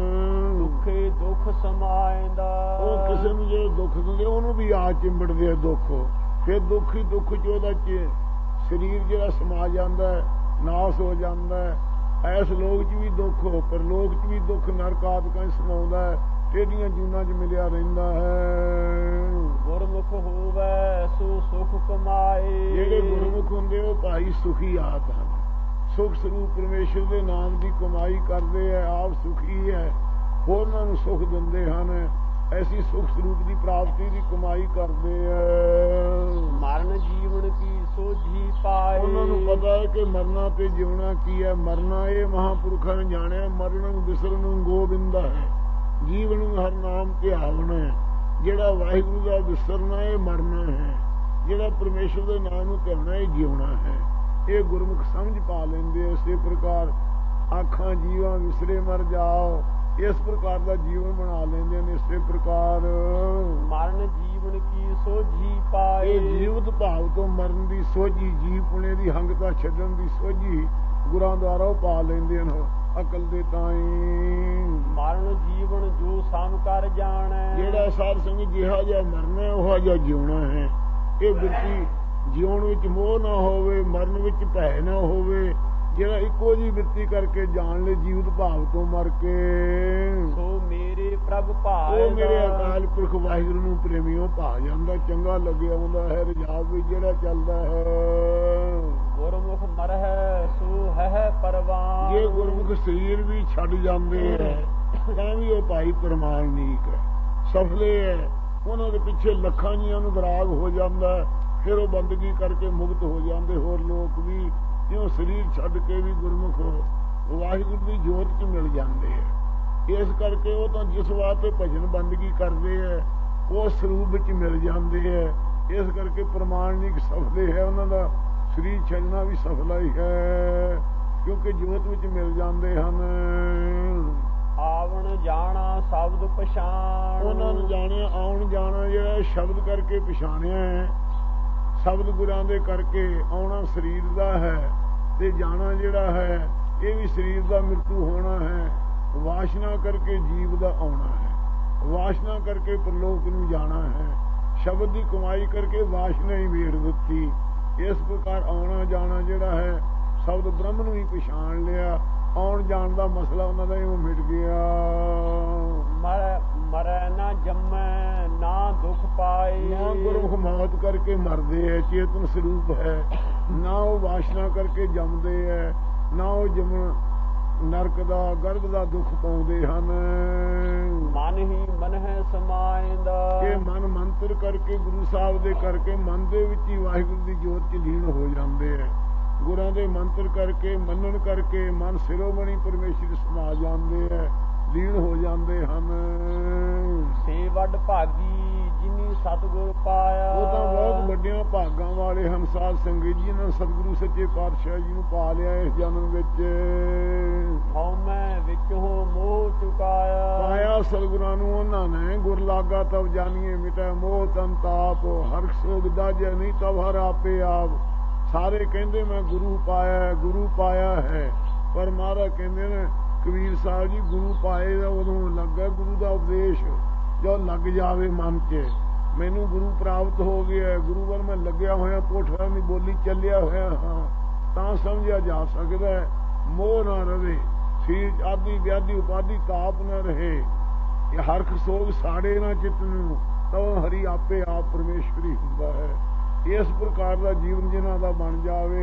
ਦੁੱਖੇ ਦੁੱਖ ਸਮਾਇਂਦਾ। ਉਹ ਕਿਸੇ ਨੂੰ ਜੇ ਦੁੱਖ ਦਿੰਦੇ ਉਹਨੂੰ ਵੀ ਆ ਚਿੰਬੜਦੇ ਆ ਦੁੱਖ। ਫਿਰ ਦੁੱਖ ਹੀ ਦੁੱਖ 'ਚ ਉਹਦਾ ਸਰੀਰ ਜਿਹੜਾ ਸਮਾ ਜਾਂਦਾ, ਨਾਸ ਹੋ ਜਾਂਦਾ। ਐਸ ਲੋਕ 'ਚ ਵੀ ਦੁੱਖ, ਪਰ ਲੋਕ 'ਚ ਵੀ ਦੁੱਖ ਨਰਕ ਆਦਿਕਾਂ ਸਮਾਉਂਦਾ, ਟੇਢੀਆਂ ਜੂਨਾਂ 'ਚ ਮਿਲਿਆ ਰਹਿੰਦਾ ਹੈ। ਗੁਰਮੁਖ ਹੋਵੇ ਸੋ ਸੁਖ ਕਮਾਏ। ਜਿਹੜੇ ਗੁਰਮੁਖ ਹੁੰਦੇ ਉਹ ਭਾਈ ਸੁਖੀ ਆਪ ਹਨ। ਸੁਖ ਸਰੂਪ ਪਰਮੇਸ਼ਰ ਦੇ ਨਾਮ ਦੀ ਕਮਾਈ ਕਰਦੇ ਆ, ਆਪ ਸੁਖੀ ਹੈ, ਹੋਰਨਾਂ ਨੂੰ ਸੁਖ ਦਿੰਦੇ ਹਨ। ਐਸੀ ਸੁਖ ਸਰੂਪ ਦੀ ਪ੍ਰਾਪਤੀ ਦੀ ਕਮਾਈ ਕਰਦੇ ਆ। ਮਰਨ ਜੀਵਨ ਕੀ ਸੋਝੀ ਪਾਏ। ਉਹਨਾਂ ਨੂੰ ਪਤਾ ਹੈ ਕਿ ਮਰਨਾ ਤੇ ਜਿਉਣਾ ਕੀ ਹੈ। ਮਰਨਾ ਇਹ ਮਹਾਂਪੁਰਖਾਂ ਨੇ ਜਾਣਿਆ, ਮਰਨ ਵਿਸਰਨ ਗੋਬਿੰਦਾ ਹੈ, ਜੀਵਨ ਹਰ ਨਾਮ ਧਿਆਵਣਾ ਹੈ। ਜਿਹੜਾ ਵਾਹਿਗੁਰੂ ਦਾ ਵਿਸਰਨਾ ਇਹ ਮਰਨਾ ਹੈ, ਜਿਹੜਾ ਪਰਮੇਸ਼ਰ ਦੇ ਨਾਮ ਨੂੰ ਧਿਆਉਣਾ ਇਹ ਜਿਉਣਾ ਹੈ। ਇਹ ਗੁਰਮੁਖ ਸਮਝ ਪਾ ਲੈਂਦੇ। ਇਸੇ ਪ੍ਰਕਾਰ ਆਖਾਂ ਜੀਵਾਂ ਵਿਸਰੇ ਮਰ ਜਾਓ, ਇਸ ਪ੍ਰਕਾਰ ਦਾ ਜੀਵਨ ਬਣਾ ਲੈਂਦੇ ਨੇ। ਇਸੇ ਪ੍ਰਕਾਰ ਮਰਨ ਜੀਵਨ ਕੀ ਸੋਝੀ ਪਾਏ। ਇਹ ਜੀਵਤ ਭਾਵ ਤੋਂ ਮਰਨ ਦੀ ਸੋਝੀ, ਜੀਵ ਪੁਣੇ ਦੀ ਹੰਗਤਾ ਛੱਡਣ ਦੀ ਸੋਝੀ ਗੁਰਾਂ ਦੁਆਰਾ ਉਹ ਪਾ ਲੈਂਦੇ ਹਨ ਅਕਲ ਦੇ ਤਾਈਂ। ਮਰਨ ਜੀਵਨ ਜੋ ਸਮ ਕਰ ਜਾਣੈ। ਜਿਹੜਾ ਸਾਧ ਸੰਗਤ ਜਿਹਾ ਜਿਹਾ ਮਰਨਾ ਉਹ ਜਿਹਾ ਜਿਉਣਾ ਹੈ। ਇਹ ਬਿਰਤੀ ਜਿਉਣ ਵਿੱਚ ਮੋਹ ਨਾ ਹੋਵੇ, ਮਰਨ ਵਿੱਚ ਭੈ ਨਾ ਹੋਵੇ। ਜਿਹੜਾ ਇੱਕੋ ਜਿਹੀ ਬਿਰਤੀ ਕਰਕੇ ਜਾਣ ਲੈ ਜੀਵਤ ਭਾਵ ਤੋਂ ਮਰ ਕੇ, ਸੋ ਮੇਰੇ ਪ੍ਰਭ ਭਾਏ। ਉਹ ਮੇਰੇ ਅਕਾਲ ਪੁਰਖ ਵਾਹਿਗੁਰੂ ਨੂੰ ਪ੍ਰੇਮੀਓ ਭਾ ਜਾਂਦਾ, ਚੰਗਾ ਲੱਗਿਆ ਹੁੰਦਾ ਹੈ। ਰਜਾਬ ਵਿੱਚ ਜਿਹੜਾ ਚੱਲਦਾ ਹੈ, ਗੁਰਮੁਖ ਮਰਹਿ ਸੋ ਹੈ ਪਰਵਾਨ। ਜੇ ਗੁਰਮੁਖ ਸਰੀਰ ਵੀ ਛੱਡ ਜਾਂਦੇ ਹੈ ਤਾਂ ਵੀ ਉਹ ਭਾਈ ਪ੍ਰਮਾਣਿਕ ਹੈ, ਸਫਲੇ ਹੈ। ਉਹਨਾਂ ਦੇ ਪਿੱਛੇ ਲੱਖਾਂ ਜੀਆਂ ਨੂੰ ਵਿਰਾਗ ਹੋ ਜਾਂਦਾ, ਫਿਰ ਉਹ ਬੰਦਗੀ ਕਰਕੇ ਮੁਕਤ ਹੋ ਜਾਂਦੇ। ਹੋਰ ਲੋਕ ਵੀ ਜਿਉਂ ਸਰੀਰ ਛੱਡ ਕੇ ਵੀ ਗੁਰਮੁਖ ਵਾਹਿਗੁਰੂ ਦੀ ਜੋਤ 'ਚ ਮਿਲ ਜਾਂਦੇ ਹੈ। ਇਸ ਕਰਕੇ ਉਹ ਤਾਂ ਜਿਸ ਵਾਸਤੇ ਭਜਨ ਬੰਦਗੀ ਕਰਦੇ ਹੈ ਉਹ ਸਰੂਪ ਵਿੱਚ ਮਿਲ ਜਾਂਦੇ ਹੈ। ਇਸ ਕਰਕੇ ਪ੍ਰਮਾਣਿਕ ਸਫਲੇ ਹੈ, ਉਹਨਾਂ ਦਾ ਸਰੀਰ ਛੱਡਣਾ ਵੀ ਸਫਲਾ ਹੀ ਹੈ, ਕਿਉਂਕਿ ਜੋਤ ਵਿੱਚ ਮਿਲ ਜਾਂਦੇ ਹਨ। ਆਵਣ ਜਾਣਾ ਸ਼ਬਦ ਪਛਾਣ। ਉਹਨਾਂ ਨੂੰ ਜਾਣਿਆ, ਆਉਣ ਜਾਣਾ ਜਿਹੜਾ ਸ਼ਬਦ ਕਰਕੇ ਪਛਾਣਿਆ ਹੈ। ਸ਼ਬਦ ਗੁਰਾਂ ਦੇ ਕਰਕੇ ਆਉਣਾ ਸਰੀਰ ਦਾ ਹੈ ਤੇ ਜਾਣਾ ਜਿਹੜਾ ਹੈ ਇਹ ਵੀ ਸਰੀਰ ਦਾ ਮ੍ਰਿਤੂ ਹੋਣਾ ਹੈ। ਵਾਸ਼ਨਾ ਕਰਕੇ ਜੀਵ ਦਾ ਆਉਣਾ ਹੈ, ਵਾਸ਼ਨਾ ਕਰਕੇ ਪਰਲੋਕ ਨੂੰ ਜਾਣਾ ਹੈ। ਸ਼ਬਦ ਦੀ ਕਮਾਈ ਕਰਕੇ ਵਾਸ਼ਨਾ ਹੀ ਵੇੜ ਦਿੱਤੀ। ਇਸ ਪ੍ਰਕਾਰ ਆਉਣਾ ਜਾਣਾ ਜਿਹੜਾ ਹੈ ਸ਼ਬਦ ਬ੍ਰਹਮ ਨੂੰ ਹੀ ਪਛਾਣ ਲਿਆ। ਆਉਣ ਜਾਣ ਦਾ ਮਸਲਾ ਉਹਨਾਂ ਦਾ ਇਉਂ ਮਿਟ ਗਿਆ। ਮਰ ਮਰੈ ਨਾ ਜੰਮੈ ਨਾ ਦੁੱਖ ਪਾਏ। ਨਾ ਗੁਰਮੁਖ ਮੌਤ ਕਰਕੇ ਮਰਦੇ ਹੈ, ਚੇਤਨ ਸਰੂਪ ਹੈ। ਨਾ ਉਹ ਵਾਸ਼ਨਾ ਕਰਕੇ ਜੰਮਦੇ ਹੈ, ਨਾ ਉਹ ਜੰਮਣ ਨਰਕ ਦਾ ਗਰਭ ਦਾ ਦੁੱਖ ਪਾਉਂਦੇ ਹਨ। ਮਨ ਹੀ ਮਨ ਹੈ ਸਮਾਇਂਦਾ। ਇਹ ਮਨ ਮੰਤਰ ਕਰਕੇ ਗੁਰੂ ਸਾਹਿਬ ਦੇ ਕਰਕੇ ਮਨ ਦੇ ਵਿੱਚ ਹੀ ਵਾਹਿਗੁਰੂ ਦੀ ਜੋਤ 'ਚ ਲੀਨ ਹੋ ਜਾਂਦੇ ਹੈ। ਗੁਰਾਂ ਦੇ ਮੰਤਰ ਕਰਕੇ ਮੰਨਣ ਕਰਕੇ ਮਨ ਸਿਰੋਮਣੀ ਪਰਮੇਸ਼ਰ ਸਮਾ ਜਾਂਦੇ ਹੈ, ਲੀਨ ਹੋ ਜਾਂਦੇ ਹਨ। ਸੇ ਵੱਡ ਭਾਗੀ ਜਿਨੀ ਸਤਿਗੁਰ ਪਾਇਆ। ਉਹ ਤਾਂ ਬਹੁਤ ਵੱਡਿਆਂ ਭਾਗਾਂ ਵਾਲੇ ਹਨ ਸਾਧ ਸੰਗਤ ਜੀ, ਨੇ ਸਤਿਗੁਰੂ ਸੱਚੇ ਪਾਤਸ਼ਾਹ ਜੀ ਨੂੰ ਪਾ ਲਿਆ ਇਸ ਜਨਮ ਵਿੱਚ। ਹਉਮੈ ਵਿੱਚ ਹੋ ਮੋਹ ਚੁਕਾਇਆ। ਪਾਇਆ ਸਤਿਗੁਰਾਂ ਨੂੰ ਉਹਨਾਂ ਨੇ। ਗੁਰ ਲਾਗਾ ਤਬ ਜਾਨੀਏ ਮਿਟੈ ਮੋਹ ਤਨ ਤਾਪ, ਹਰ ਸੋਗ ਦਾਜੈ ਨਹੀਂ ਤਬ ਹਰ ਆਪੇ ਆਪ। ਸਾਰੇ ਕਹਿੰਦੇ ਮੈਂ ਗੁਰੂ ਪਾਇਆ, ਗੁਰੂ ਪਾਇਆ ਹੈ, ਪਰ ਮਹਾਰਾਜ ਕਹਿੰਦੇ ਨੇ ਕਬੀਰ ਸਾਹਿਬ ਜੀ ਗੁਰੂ ਪਾਏ ਦਾ ਉਦੋਂ ਲੱਗਾ ਗੁਰੂ ਦਾ ਉਪਦੇਸ਼ ਜੋ ਲੱਗ ਜਾਵੇ ਮਨ 'ਚ। ਮੈਨੂੰ ਗੁਰੂ ਪ੍ਰਾਪਤ ਹੋ ਗਿਆ, ਗੁਰੂ ਵੱਲ ਮੈਂ ਲੱਗਿਆ ਹੋਇਆ, ਕੋਠਿਆਂ ਦੀ ਬੋਲੀ ਚੱਲਿਆ ਹੋਇਆ ਹਾਂ, ਤਾਂ ਸਮਝਿਆ ਜਾ ਸਕਦਾ। ਮੋਹ ਨਾ ਰਵੇ, ਸੀਰ ਆਦਿ ਵਿਆਦੀ ਉਪਾਧੀ ਤਾਪ ਨਾ ਰਹੇ, ਇਹ ਹਰਖ ਸੋਗ ਸਾੜੇ ਨਾ ਚਿੱਤ ਨੂੰ, ਤਾਂ ਹਰੀ ਆਪੇ ਆਪ ਪਰਮੇਸ਼ਵਰੀ ਹੁੰਦਾ ਹੈ। ਇਸ ਪ੍ਰਕਾਰ ਦਾ ਜੀਵਨ ਜਿਨ੍ਹਾਂ ਦਾ ਬਣ ਜਾਵੇ।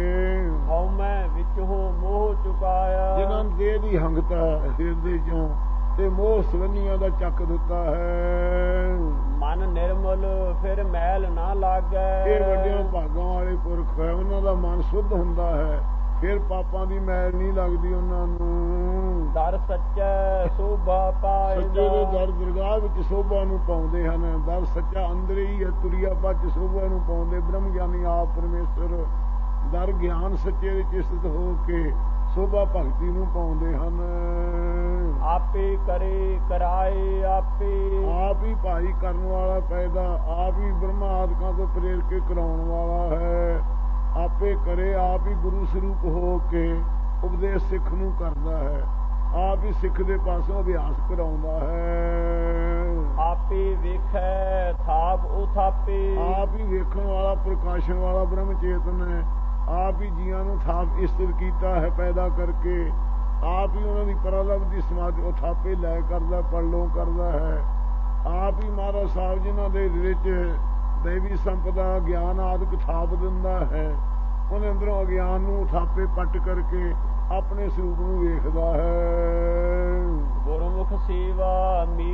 ਹਉਮੈ ਵਿੱਚ ਹੋ ਮੋਹ ਚੁਕਾਇਆ। ਜਿਨ੍ਹਾਂ ਦੇਹ ਦੀ ਹੰਗਤਾ ਹਿਰਦੇ ਚੋਂ ਤੇ ਮੋਹ ਸਵੰਨੀਆਂ ਦਾ ਚੱਕ ਦਿੱਤਾ ਹੈ। ਮਨ ਨਿਰਮਲ ਫਿਰ ਮੈਲ ਨਾ ਲਾਗੈ। ਇਹ ਵੱਡਿਆਂ ਭਾਗਾਂ ਵਾਲੇ ਪੁਰਖ ਹੈ, ਉਹਨਾਂ ਦਾ ਮਨ ਸੁੱਧ ਹੁੰਦਾ ਹੈ, ਫਿਰ ਪਾਪਾਂ ਦੀ ਮੈਲ ਨਹੀਂ ਲੱਗਦੀ ਉਹਨਾਂ ਨੂੰ। ਦਰ ਸੱਚੈ ਸੋਭਾ ਪਾਏ। ਸੱਚੇ ਦੇ ਦਰ ਦਰਗਾਹ ਵਿੱਚ ਸੋਭਾ ਨੂੰ ਪਾਉਂਦੇ ਹਨ। ਦਰ ਸੱਚਾ ਅੰਦਰ ਹੀ ਹੈ, ਤੁਰਿਆ ਪੱਚ ਸੋਭਾ ਨੂੰ ਪਾਉਂਦੇ ਬ੍ਰਹਮ ਗਿਆਨੀ ਆਪ ਪਰਮੇਸ਼ਰ। ਦਰ ਗਿਆਨ ਸੱਚੇ ਵਿੱਚ ਸਥਿਤ ਹੋ ਕੇ ਸੋਭਾ ਭਗਤੀ ਨੂੰ ਪਾਉਂਦੇ ਹਨ। ਆਪੇ ਕਰੇ ਕਰਾਏ ਆਪੇ। ਆਪ ਹੀ ਭਾਈ ਕਰਨ ਵਾਲਾ ਪੈਦਾ, ਆਪ ਹੀ ਬ੍ਰਹਮਾ ਆਦਿਕਾਂ ਤੋਂ ਪ੍ਰੇਰ ਕੇ ਕਰਾਉਣ ਵਾਲਾ ਹੈ। ਆਪੇ ਕਰੇ, ਆਪ ਹੀ ਗੁਰੂ ਸਰੂਪ ਹੋ ਕੇ ਉਪਦੇਸ਼ ਸਿੱਖ ਨੂੰ ਕਰਦਾ ਹੈ, ਆਪ ਹੀ ਸਿੱਖ ਦੇ ਪਾਸੋਂ ਅਭਿਆਸ ਕਰਾਉਂਦਾ ਹੈ। ਆਪੇ ਵੇਖੈ ਥਾਪ ਉਹ ਥਾਪੇ। ਆਪ ਹੀ ਵੇਖਣ ਵਾਲਾ ਪ੍ਰਕਾਸ਼ਨ ਵਾਲਾ ਬ੍ਰਹਮ ਚੇਤਨ ਹੈ। ਆਪ ਹੀ ਜੀਆਂ ਨੂੰ ਥਾਪ ਇਸਤਰ ਕੀਤਾ ਹੈ ਪੈਦਾ ਕਰਕੇ। ਆਪ ਹੀ ਉਹਨਾਂ ਦੀ ਪਰਾਲਭ ਦੀ ਸਮਾਧ ਉਥਾਪੇ ਲੈ ਕਰਦਾ, ਪੜਲੋਂ ਕਰਦਾ ਹੈ। ਆਪ ਹੀ ਮਹਾਰਾਜ ਸਾਹਿਬ ਜਿਨ੍ਹਾਂ ਦੇ ਵਿੱਚ ਦੇਵੀ ਸੰਪਦਾ ਗਿਆਨ ਆਦਿਕ ਥਾਪ ਦਿੰਦਾ ਹੈ, ਉਹਦੇ ਅੰਦਰੋਂ ਅਗਿਆਨ ਨੂੰ ਥਾਪੇ ਪੱਟ ਕਰਕੇ ਆਪਣੇ ਸਰੂਪ ਨੂੰ ਵੇਖਦਾ ਹੈ। ਗੁਰਮੁਖ ਸੇਵਾ ਮੇਰੇ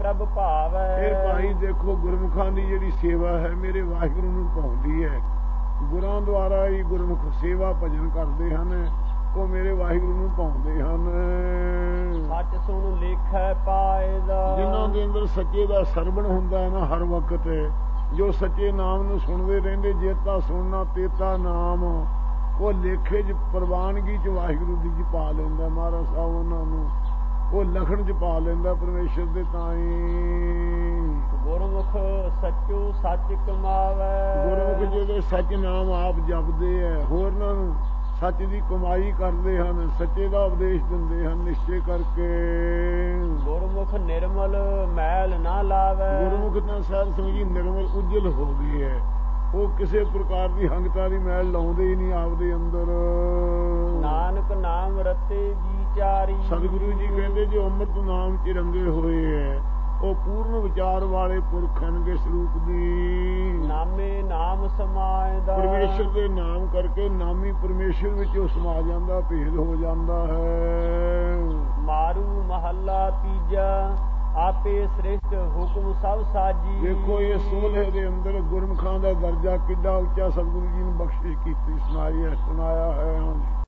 ਪ੍ਰਭ ਭਾਵੈ। ਇਹ ਭਾਈ ਦੇਖੋ ਗੁਰਮੁਖਾਂ ਦੀ ਜਿਹੜੀ ਸੇਵਾ ਹੈ ਮੇਰੇ ਵਾਹਿਗੁਰੂ ਨੂੰ ਭਾਉਂਦੀ ਹੈ। ਗੁਰਾਂ ਦੁਆਰਾ ਹੀ ਗੁਰਮੁਖ ਸੇਵਾ ਭਜਨ ਕਰਦੇ ਹਨ, ਉਹ ਮੇਰੇ ਵਾਹਿਗੁਰੂ ਨੂੰ ਭਾਉਂਦੇ ਹਨ। ਸੱਚ ਸੁਣ ਲੇਖੈ ਪਾਇਦਾ, ਜਿਨ੍ਹਾਂ ਦੇ ਅੰਦਰ ਸੱਚੇ ਦਾ ਸਰਵਣ ਹੁੰਦਾ ਹੈ ਨਾ ਹਰ ਵਕਤ, ਜੋ ਸੱਚੇ ਨਾਮ ਨੂੰ ਸੁਣਦੇ ਰਹਿੰਦੇ, ਜੇਤਾ ਸੁਣਨਾ ਤੇਤਾ ਨਾਮ, ਉਹ ਲੇਖੇ 'ਚ ਪ੍ਰਵਾਨਗੀ 'ਚ ਵਾਹਿਗੁਰੂ ਦੀ 'ਚ ਪਾ ਲੈਂਦਾ ਮਹਾਰਾਜ ਸਾਹਿਬ ਉਹਨਾਂ ਨੂੰ, ਉਹ ਲਖਣ 'ਚ ਪਾ ਲੈਂਦਾ ਪਰਮੇਸ਼ਰ ਦੇ ਤਾਈਂ। ਗੁਰਮੁਖ ਸੱਚੂ ਸੱਚ ਕਮਾਵੈ, ਗੁਰਮੁਖ ਜਿਹੜੇ ਸੱਚ ਨਾਮ ਆਪ ਜਪਦੇ ਐ, ਹੋਰਨਾਂ ਨੂੰ ਸੱਚ ਦੀ ਕਮਾਈ ਕਰਦੇ ਹਨ, ਸੱਚੇ ਦਾ ਉਪਦੇਸ਼ ਦਿੰਦੇ ਹਨ ਨਿਸ਼ਚੇ ਕਰਕੇ। ਗੁਰਮੁਖ ਨਿਰਮਲ ਮੈਲ ਨਾ ਲਾਵੈ, ਗੁਰਮੁਖ ਤਾਂ ਸਾਧ ਸੰਗੀ ਨਿਰਮਲ ਉਜਲ ਹੋ ਗਈ ਹੈ, ਉਹ ਕਿਸੇ ਪ੍ਰਕਾਰ ਦੀ ਹੰਗਤਾ ਦੀ ਮੈਲ ਲਾਉਂਦੇ ਹੀ ਨਹੀਂ ਆਪਦੇ ਅੰਦਰ। ਨਾਨਕ ਨਾਮ ਰਤੇ ਜੀ ਚਾਰੀ, ਸਤਿਗੁਰੂ ਜੀ ਕਹਿੰਦੇ ਜੋ ਅੰਮ੍ਰਿਤ ਨਾਮ 'ਚ ਰੰਗੇ ਹੋਏ ਹੈ ਉਹ ਪੂਰਨ ਵਿਚਾਰ ਵਾਲੇ ਪੁਰਖ ਹਨ ਦੇ ਸਰੂਪ ਦੀ। ਨਾਮੇ ਨਾਮ ਸਮਾਇਦਾ, ਪਰਮੇਸ਼ਰ ਦੇ ਨਾਮ ਕਰਕੇ ਨਾਮੀ ਪਰਮੇਸ਼ਰ ਵਿੱਚ ਉਹ ਸਮਾ ਜਾਂਦਾ, ਭੇਦ ਹੋ ਜਾਂਦਾ ਹੈ। ਮਾਰੂ ਮਹੱਲਾ ਤੀਜਾ, ਆਪੇ ਸ੍ਰਿਸ਼ਟ ਹੁਕਮ ਸਭ ਸਾਜੀ। ਦੇਖੋ ਇਹ ਸੋਲ੍ਹੇ ਦੇ ਅੰਦਰ ਗੁਰਮੁਖਾਂ ਦਾ ਦਰਜਾ ਕਿੱਡਾ ਉੱਚਾ ਸਤਿਗੁਰੂ ਜੀ ਨੇ ਬਖਸ਼ਿਸ਼ ਕੀਤੀ, ਸੁਣਾਈ ਹੈ ਸੁਣਾਇਆ ਹੈ।